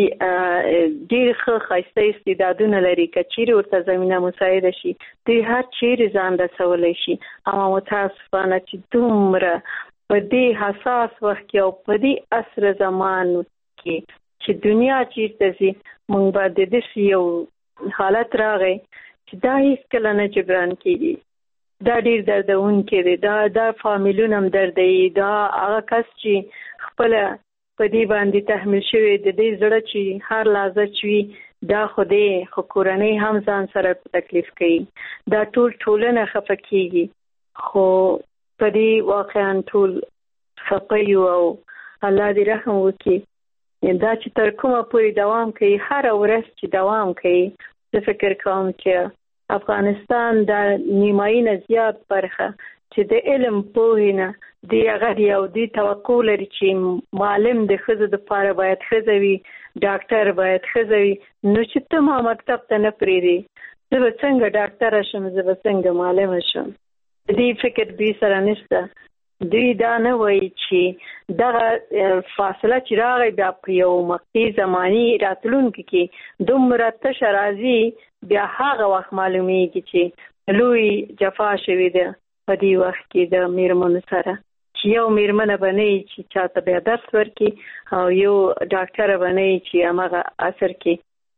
ډېر ښه ښایسته استعدادونه لري. که چیرې ورته زمینه مساعده شي دوی هر چیرې ځان رسولی شي. اما متاسفانه چې دومره په دې حساس وخت کې او په دې عصر زمان کې چې دنیا چیرته ځي موږ به د داسې یو حالت راغی چې دا هېڅکله نه جبران کېږي. دا ډېر دردونکی دی. دا فامیلونه هم دردوي. دا هغه کس چې خپله په دې باندې تحمیل شوی د دې زړه چې هر لحظه چې وي دا خو کورنۍ هم ځان سره تکلیف کوي. دا ټولنه خفه کېږي. خو په دې واقعا ټول خفه یو او الله دې رحم وکړي. دا چې تر کومه پورې دوام کوي، هره ورځ چې دوام کوي، زه فکر کوم چې افغانستان دا نیمایي نه زیات برخه چې د علم پوهې نه دی هغه یو دی توقع لري چې معلم د ښځو دپاره باید ښځه وي، ډاکټر باید ښځه وي. نو چې ته ما مکتب ته نه پرېږدې زه به څنګه ډاکټره شم، زه به څنګه معلمه شم. د دې فکر دوی سره نشته. دوی دا نه وایي چې دغه فاصله چې راغی بیا په یو مقطعي زماني راتلونکي کې دومره تشه راځي، بیا هغه وخت معلومیږي چې لوی جفا شوې ده په دې وخت کې د میرمنو سره. چې یو میرمنه به نه وي چې چاته بیا درس ورکړي او یو ډاکټره به نه وي چې همغه عصر کې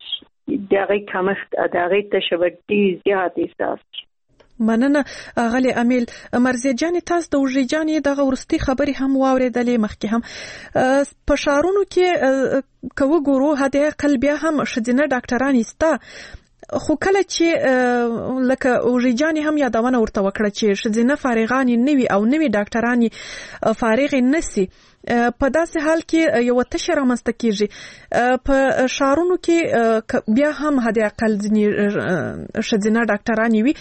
د هغې کمښت د هغې تشه به ډېر زیات احساس شي. مننه غلی امیل. مرزیه جانې تاسو د وږې جانې دغه وروستۍ خبرې هم واورېدلې. مخکې هم په ښارونو کې که وګورو حد اقل بیا هم ښځینه ډاکټرانې شته، خو کله چې لکه وږې جانې هم یادونه ورته وکړه چې ښځینه فارغانې نه وي او نوي ډاکټرانې فارغې نه سي، په داسې حال کې یو تشه رامنځته کېږي. په ښارونو کې بیا هم حد اقل ځینې ښځینه ډاکټرانې وي.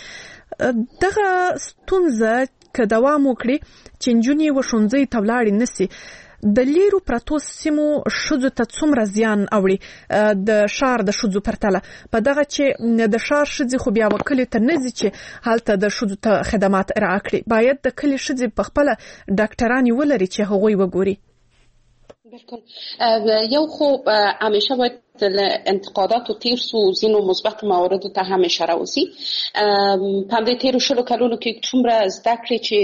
دغه ستونزه که دوام وکړي چې نجونې ښوونځیو ته ولاړې نه سي، د لیرو پرتو سیمو ښځو ته څومره زیان اوړي د ښار د ښځو پرتله، په دغه چې د ښار ښځې خو بیا کلیو ته نه ځي چې هلته د ښځو ته خدمات ارعا کړي. باید د کلي ښځې په خپله ډاکټرانې ولري چې هغوی وګوري. بالکل. یو خو همیشه باید انتقادات او تیر سو زینو مثبت موارد ته هم اشاره وسی په دې تیر شلو کلونو کې څومره زده کړې چې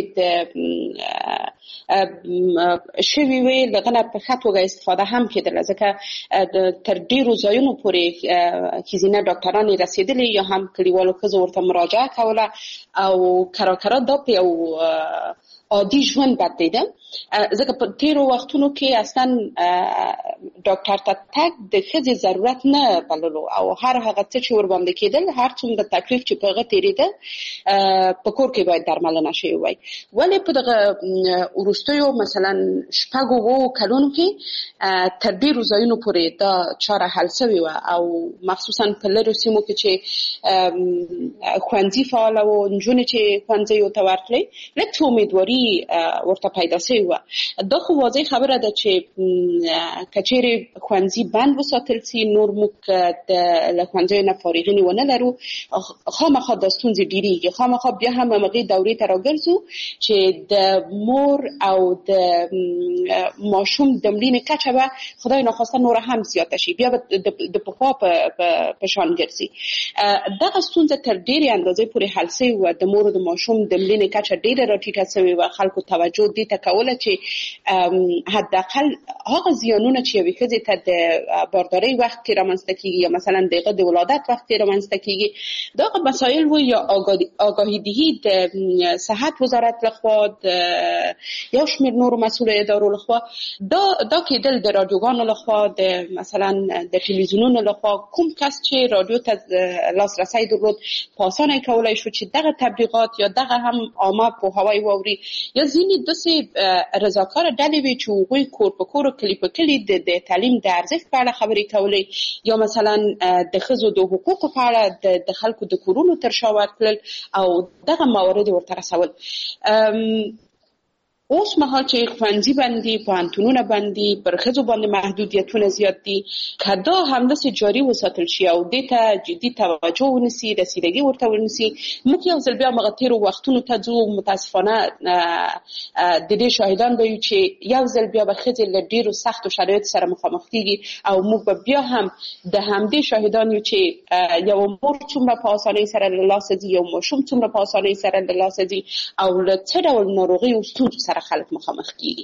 شوی وی لغنه په خاطر استفاده هم کېدل ځکه تر ډیرو ځایونو پورې کیزینه ډاکټران رسیدلی یا هم کلیوالو خزو ورته مراجعه کوله او کراکرا دا په عادي ژوند بدلیده ځکه په تیرو وختونو کې اصلا ډاکټر ته تګ د ښځې ضرورت نه بللو او هر هغه څه چې ور باندې کېدل هر څومره تکلیف چې په هغه تېرېده په کور کې باید درملنه شوې وای ولې په دغه وروستیو مثلا شپږو اوو کلونو کې تر ډېرو ځایونو پورې دا چاره حل سوې وه او مخصوصا په لرو سیمو کې چې ښوونځي فعاله وو نجونې چې ښوونځیو ته ورتلې لږ څه امیدواري ورته پیدا سوې وه دا خو واضح خبره ده چې کچېرې ښوونځي بند وساتل سي نور موږ له ښوونځیو نه فارغین ونه لرو خامخا دا ستونزې ډېرېږي خامخا بیا هم همغې دورې ته راګرځو چې د مور او د ماشوم د مړینې کچه به خدای ناخواسته نوره هم زیاته شي بیا به د پخوا په شان ګرځي دغه ستونزه تر ډېرې اندازې پورې حل سوې وه د مور او د ماشوم د مړینې کچه ډېره راټیټه سوې وه خلکو توجه دې ته کوله چې حداقل هغه زیانونه چې یوې ښځې ته د باردارۍ وخت کې رامنځته کېږي یا مثلا د هغه د ولادت وخت کې رامنځته کېږي دغه مسایل و یا آگاهي دهي د صحت وزارت لخوا د یو شمېر نورو مسؤلو ادارو لخوا دا کېدل د رادیوګانو لخوا د مثلا د تلویزیونونو لخوا کوم کس چې رادیو ته لاسرسی درلود په اسانه کولی شو چې دغه تبلیغات یا دغه هم عامه پوهاوی واوري یا ځینې داسې رضاکاره ډلې وي چې هغوی کور په کور او کلي په کلي د تعلیم د ارزښت په اړه خبرې کولې یا مثلا د ښځو د حقوقو په اړه د خلکو د کورونو تر شا ورتلل او دغه موارد ورته رسول اوس مهال چې ښوونځي باندې پوهنتونونه باندې پر ښځو باندې محدودیتونه زیات دي که دا همداسې جاري وساتل شي او دې ته جدي توجه ونسي رسیدګي ورته ونسي موږ یو ځل بیا همغه تېرو وختونو ته ځو متاسفانه د دې شاهدان به یو چې یو ځل بیا به ښځې له ډېرو سختو شرایطو سره مخامخ کېږي او موږ به بیا هم د همدې شاهدان یو چې یو مور څومره په اسانۍ سره له لاسه ځي یو ماشوم څومره په اسانۍ سره له لاسه ځي او له څه ډول ناروغي او ستونزو سره خلک مخامخ کیږي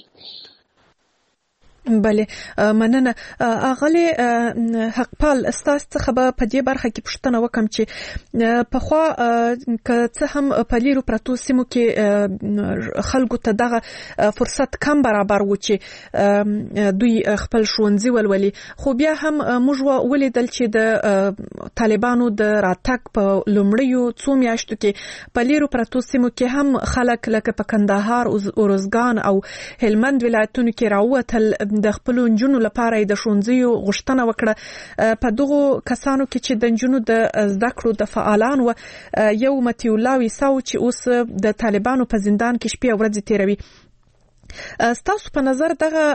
بله مننه اغلی حقپال استاس څخه به په دې برخه کې پوښتنه وکم چې په خوا که څه هم په لیرو پرتو سیمو کې خلکو ته دغه فرصت کم برابر و چې دوی خپل ښوونځي ولولي خو بیا هم موږ ولیدل چې د طالبانو د راتګ په لومړیو څو میاشتو کې په لیرو پرتو سیمو کې هم خلک لکه په کندهار اروزګان او هلمند ولایتونو کې راووتل د خپل نجونو لپاره د ښوونځیو غوښتنه وکړه په دغه کسانو کې چې د نجونو د زده کړو د فعالان و یو متي الله ویساو چې اوس د طالبانو په زندان کې شپې او ورځې تیروي ستاسو په نظر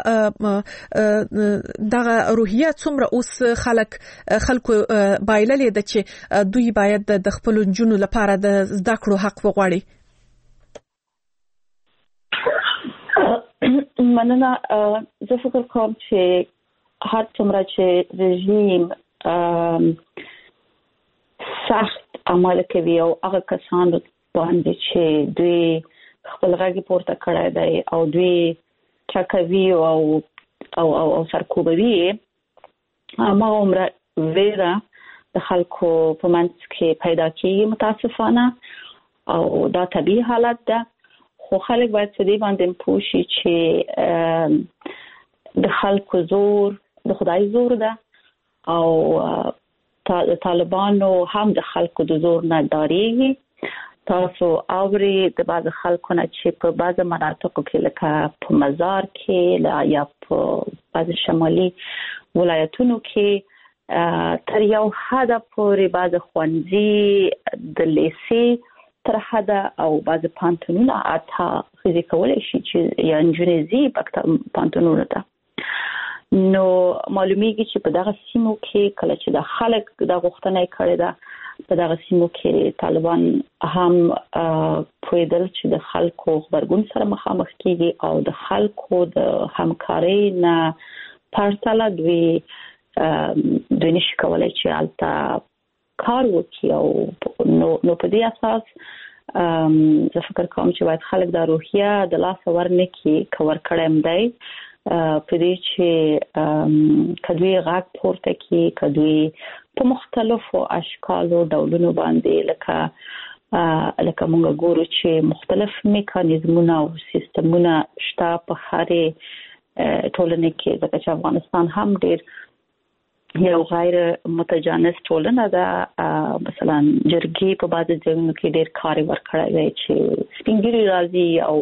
دغه روحیه څومره اوس خلکو بایللې ده چې دوی باید د خپل نجونو لپاره د زده کړو حق وغواړي مننه زه فکر کوم چې هر څومره چې رژیم سخت عمل کوي او هغه کسانو باندې چې دوی خپل غږ پورته کړی دی او دوی چکوي او سرکوبوي هغه عمره ویره د خلکو په منځ کې پیدا کیږي متاسفانه او دا طبیعي حالت ده خو خلک باید په دې باندې پوه شي چې د خلکو زور د خدای زور ده او طالبانو هم د خلکو د زور نه ډارېږي تاسو اوري د بعض خلکو نه چې په بعض مناطقو کې لکه په مزار کې یا په بعض شمالي ولایتونو کې تر یو حد پورې بعض ښوونځي د لیسې تر حد او بعض پانتونونه اته خزي کولای شي چې یا نجونې زی پانتونونه ته نو معلومیږي چې په دغه سیمو کې کله چې د خلک د غوښتنې کړي ده په دغه سیمو کې طالبان هم پوهیدل چې د خلکو خبرګون سره مخامخ کیږي او د خلکو د همکارۍ نه پرتله دوی دوی نشي کولای چې البته کار وکړي او نو په دې اساس زه فکر کوم چې باید خلک د روحیه د لاس ورنکي کور کړم دی په دې چې کدوې غاټ پورته کې کدوې په مختلفو اشکالو ډولونو باندې لکه موږ ګورو چې مختلف میکانیزمونه او سیستمونه شته په هرې ټولنې کې ځکه چې افغانستان هم ډېر یو غیر متجانس ټولنه ده مثلا جرګې په بعض ځایونو کې ډېر کار ورکړی دی چې سپینګری راځي او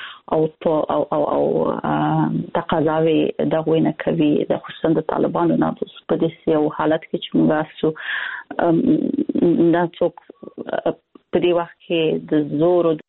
تقاضاوي دغه نه کوي د خصوصا د طالبانو نه په دې یو حالت کې چې موږ اسو دا څوک په دې وخت کې د زور او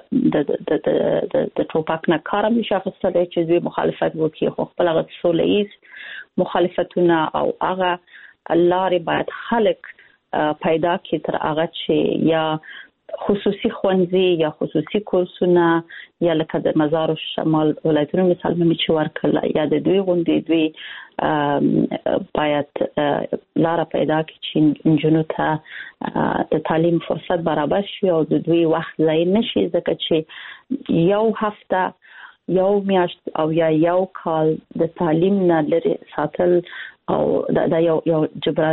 د ټوپک نه کار مشخصه دی چې دوی مخالفت وکړي خو خپل هغه سولهییز مخالفتونه او هغه لارې باید خلک پیدا کړي تر هغه چې یا خصوصي ښوونځي یا خصوصي کورسونه یا لکه د مزار شمال ولایتونو مثال مې چې ورکړل یا د دوی غونډې دوی باید لار پیدا کړي چې انجونو ته د تعلیم فرصت برابر شي او د دوی وخت ضایع نشي ځکه چې یو هفته یو میاشت او یا یو کال د تعلیم نه لري ساتل او دا یو جبران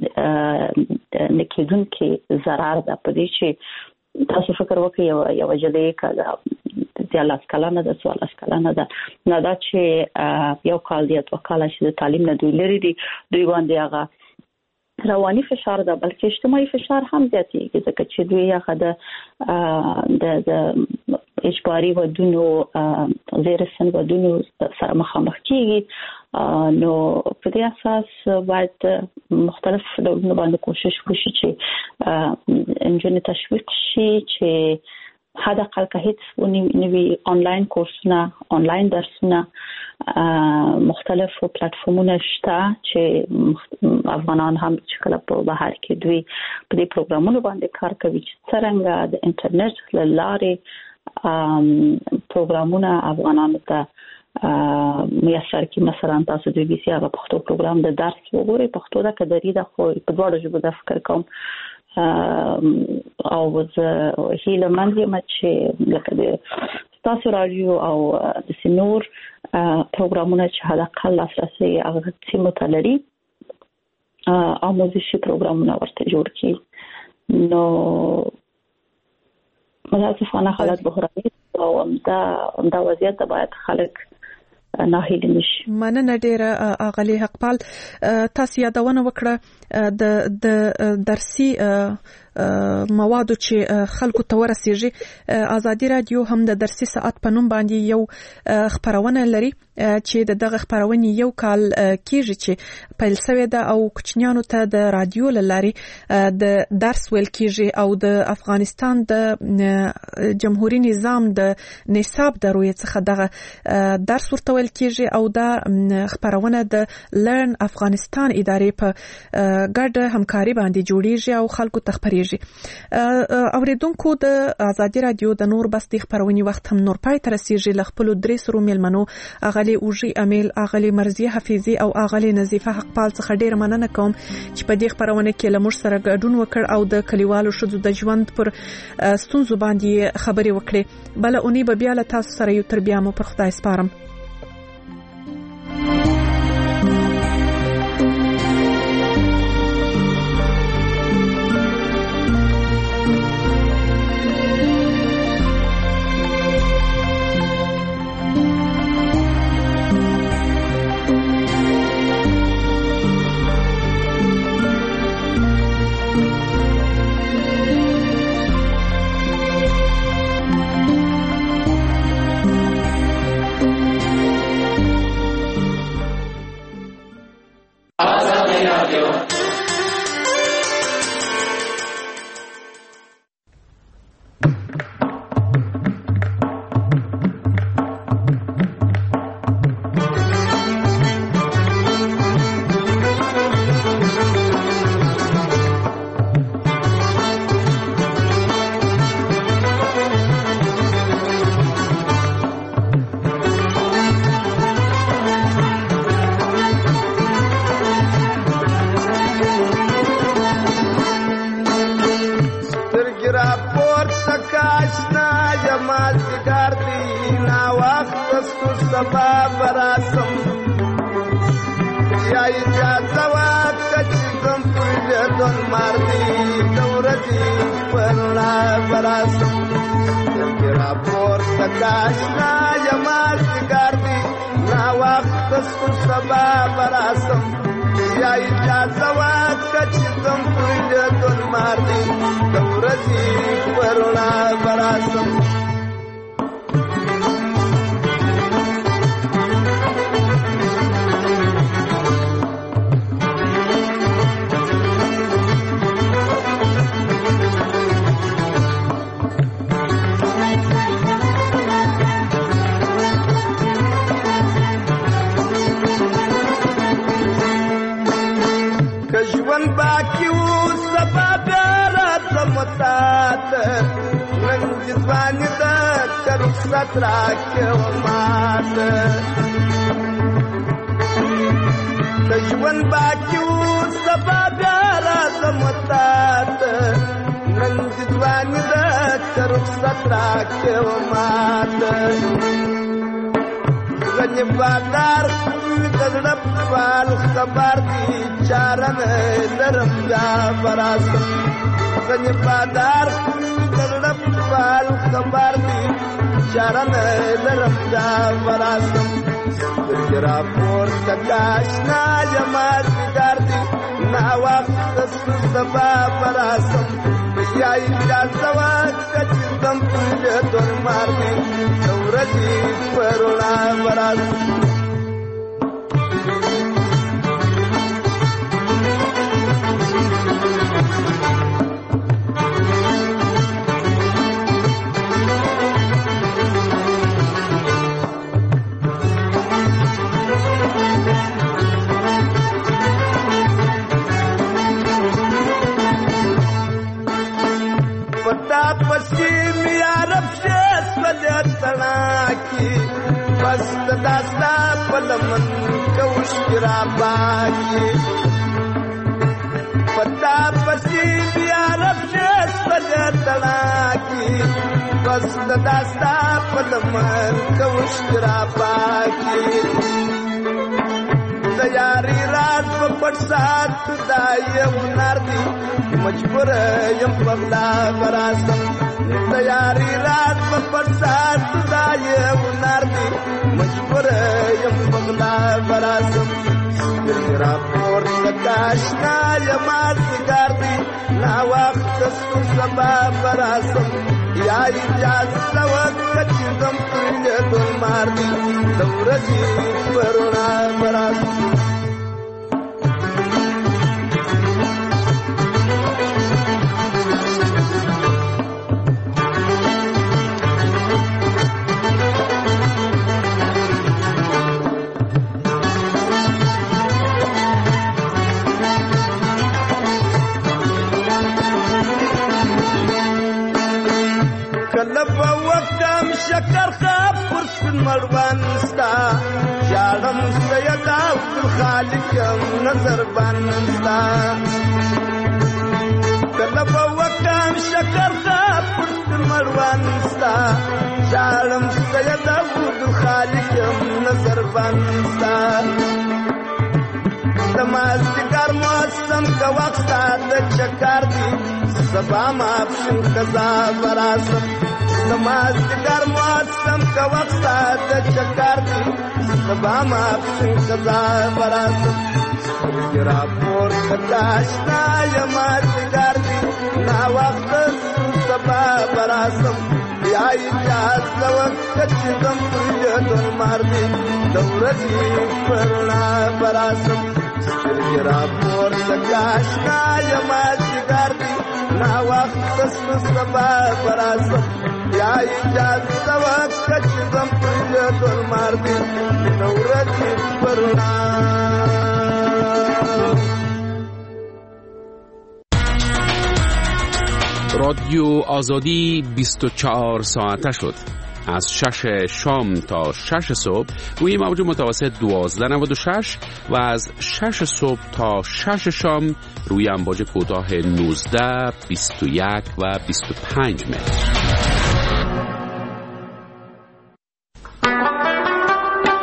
نکیدونکي ضرر ده په دې چې تاسو فکر وکړئ یو جلې کړه د لاس کلانه د سوال اسکلانه ده نه دا چې یو کال دی او کال چې د تعلیم نه دوی لري دوی باندې هغه رواني فشار ده بلکې اجتماعي فشار هم زیاتېږي ځکه چې دوی هغه د اجباري ودونو زیرسن ودونو سره مخامخ کیږي نو په دې اساس باید مختلف ډولونه باندې کوشش وشي چې انجن تشویق شي چې حد اقل که هیڅ نوی آنلاین کورسونه آنلاین درسونه مختلفو پلیټفارمونه شته چې افغانان هم چې کله په بهر کې دوی په دې پروګرامونو باندې کار کوي چې څنګه د انټرنیټ له لارې پروګرامونه افغانانو ته میسر کی مثلا تاسو د بي سي هغه پښتو پروګرام د درس وګورئ پښتو دا کډری د خو په دواړو ژبو د فکر کوم او زه هیله مند یم چې لکه د تاسو رادیو او د سینور پروګرامونه چې حداقل لاسرسي هغه سیمه ته لري آموزشي پروګرامونه ورته جوړ کړي نو متاسفانه حالت بحراني او دا وضعیت باید خلک ناهیلي نشي مننه ډیره اغلی حقپال تاسو یادونه وکړه د درسي موادو چې خلکو ته ورسیږي ازادي رادیو هم د درسي ساعت په نوم باندې یو خبرونه لري چې دغه خبرونه یو کال کېږي چې پیل شوی ده او کوچنیانو ته د رادیو لاري د درس ویل کېږي او د افغانستان د جمهوریت نظام د نصاب دروي څخه دغه درس ورته ویل کېږي او دا خبرونه د لرن افغانستان ادارې په ګډه همکاري باندې جوړیږي او خلکو ته خبريږي اوریدونکو د ازادي رادیو د نور بس د خبرونې وخت هم نور پای تر رسیږي لخپل درې سرو ملمنو اغلی اوجي امیل اغلی مرزي حفيظي او اغلی نظیفه حقپال څخه ډیر مننه کوم چې په دې خبرونه کې لمر سره ګډون وکړ او د کلیوالو شذو د ژوند پر ستونزو باندې خبري وکړي بل اونۍ به بیا له تاسو سره یو تربیه مو پر خدای سپارم سبا براسم یا اجازه واکه چې زم پر دون ماردي د ورځې پرنا براسم چې راپورته کاشنا یمازګار دي نا وخت سبا براسم یا اجازه واکه چې زم پر دون ماردي د ورځې پرنا براسم باقی و سبب رات متات رنگ ځواني د رخصت راکو مات د ژوند باقی و سبب رات متات رنگ ځواني د رخصت راکو مات غنی بادار دړپ پال خبر دي چارن درم جا براسم غنی بادار دړپ پال خبر دي چارن درم جا براسم جرا پور تکاشنا جماعت دار دي نا وخت سبا براسم یا اجازه واکه چې زم پر دون ماردي د ورځې پرنا براسم پسیم یارب شیس ولیتناکی بس داستا پلمن کوشکرا باکی پتا پسیم یارب شیس ولیتناکی بس داستا پلمن کوشکرا باکی تیاری رات پپٹ ساتھ دائے ہنر دی مجبور یم پغلا براسم تیاری رات پپٹ ساتھ دائے ہنر دی مجبور یم پغلا براسم میرا پور کاشنا یمازګار دی نا وخت سبا براسم یا اجازه وکړه چې زم پر دون ماردي د ورځې پرنا براسم شکر خاب پرسن مروان ستا جارم سید عبدالخالق نظر بان ستا کلب وکام شکر خاب پرسن مروان ستا جارم سید عبدالخالق نظر بان ستا نماز دکار موسم کا وقت د چکار دی سبا مافشن قضا براسم نماز دکار موسم کا وقت د چکار دی سبا مافشن قضا براسم گرا پور کاشنا یماز دکار دی نا وقت سبا براسم یا اجازه وکړه چې زم پر دون ماردي د ورځې پرنا براسم گرا پور کاشنا یمازګار دی نا وخت سبا براسم یا اجازه وکړه چې زم پر دون ماردي د ورځې پرنا رادیو آزادی 24 ساعته شد. از 6 شام تا 6 صبح روی موج متوسط 1296 و از 6 صبح تا 6 شام روی امواج کوتاه 19 21 و 25 متر.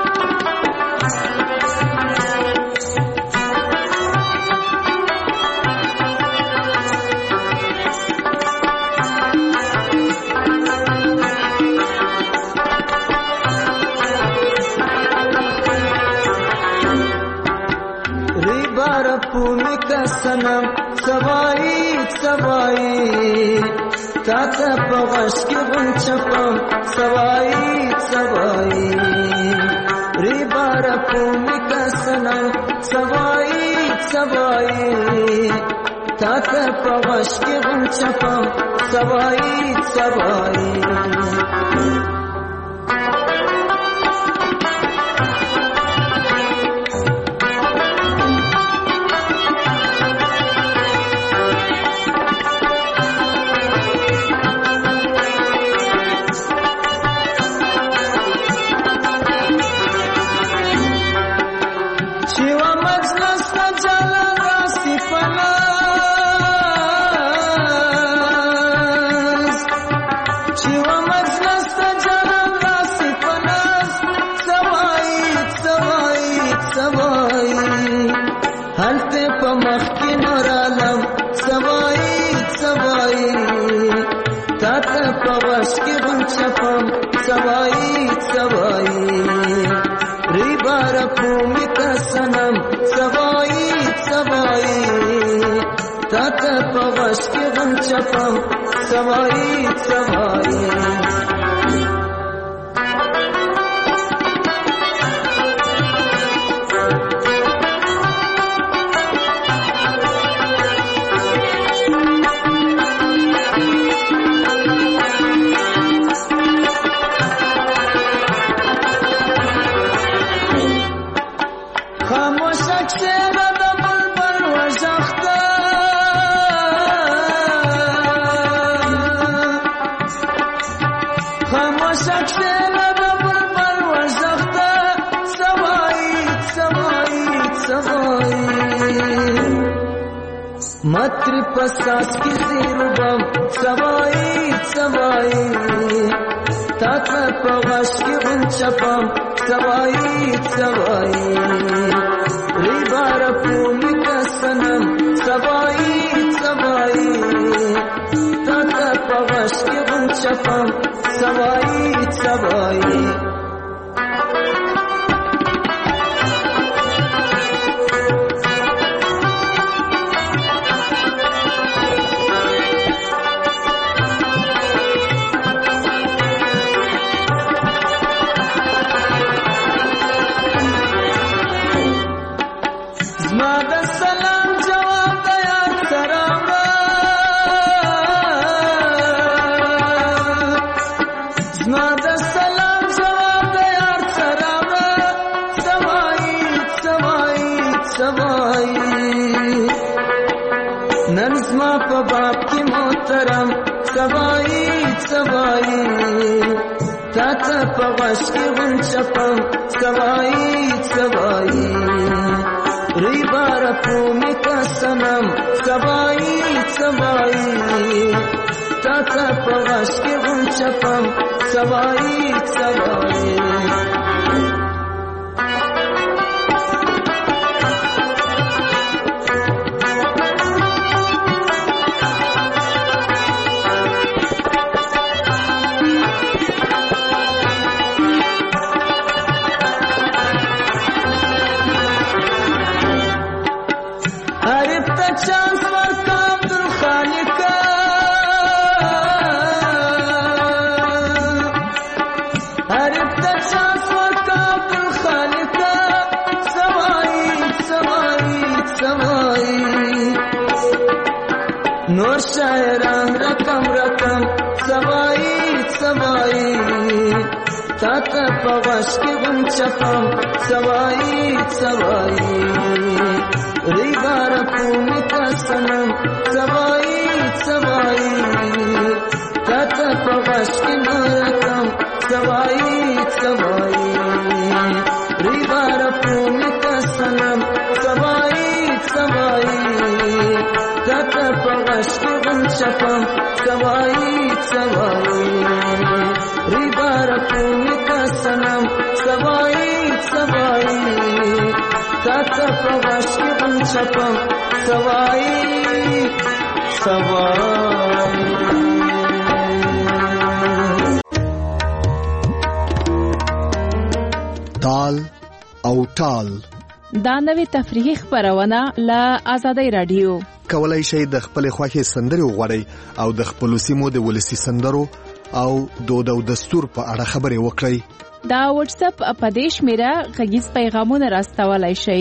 بار پومی کا سنم سوایی سوایی تاتا پغش کی غنچپم سوایی سوایی ری بار پومی کا سنم سوایی سوایی تاتا پغش کی غنچپم سوایی سوایی سوایی سوایی ری بار پومی کا سنم سوایی سوایی تاتا پغش کی غم چپم سوایی سوایی متری پساس کی زیربم سوایی سوایی تاتا پغش کی غنچپم سوایی سوایی ری بار پومی کا سنم سوایی سوایی تاتا پغش کی غنچپم سوایی سوایی سوایی سوایی تاتا پغش کی غنچپم سوایی سوایی ری بار پومی کا سنم سوایی سوایی تاتا پغش کی غنچپم سوایی سوایی نور شاعران رقم رقم سوایی سوایی تاتا پغش کی غنچپم سوایی سوایی ری بار پومی کا سنم سوایی سوایی تاتا پغش کی رقم سوایی سوایی ری بار پومی کا سنم سوایی سوایی تاتا پغش کی غنچپم سوایی سوایی ری بار پومی کا سنم سوایی سوایی تاتا پغش کی غنچپم سوایی سوایی تال او ټال دا نوې تفریحي خبرونه له آزادۍ رادیو. کولای شئ د خپل خوښې سندرې وغواړئ او د خپل سیمو د ولسی سندرو او دود او دستور په اړه خبرې وکړئ. دا واتس اپ په دې شمیره غږیز پیغامونه راستولای شئ.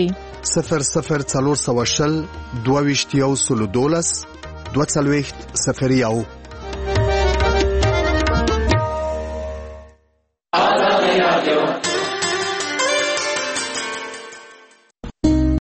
0040 22 12 42 01.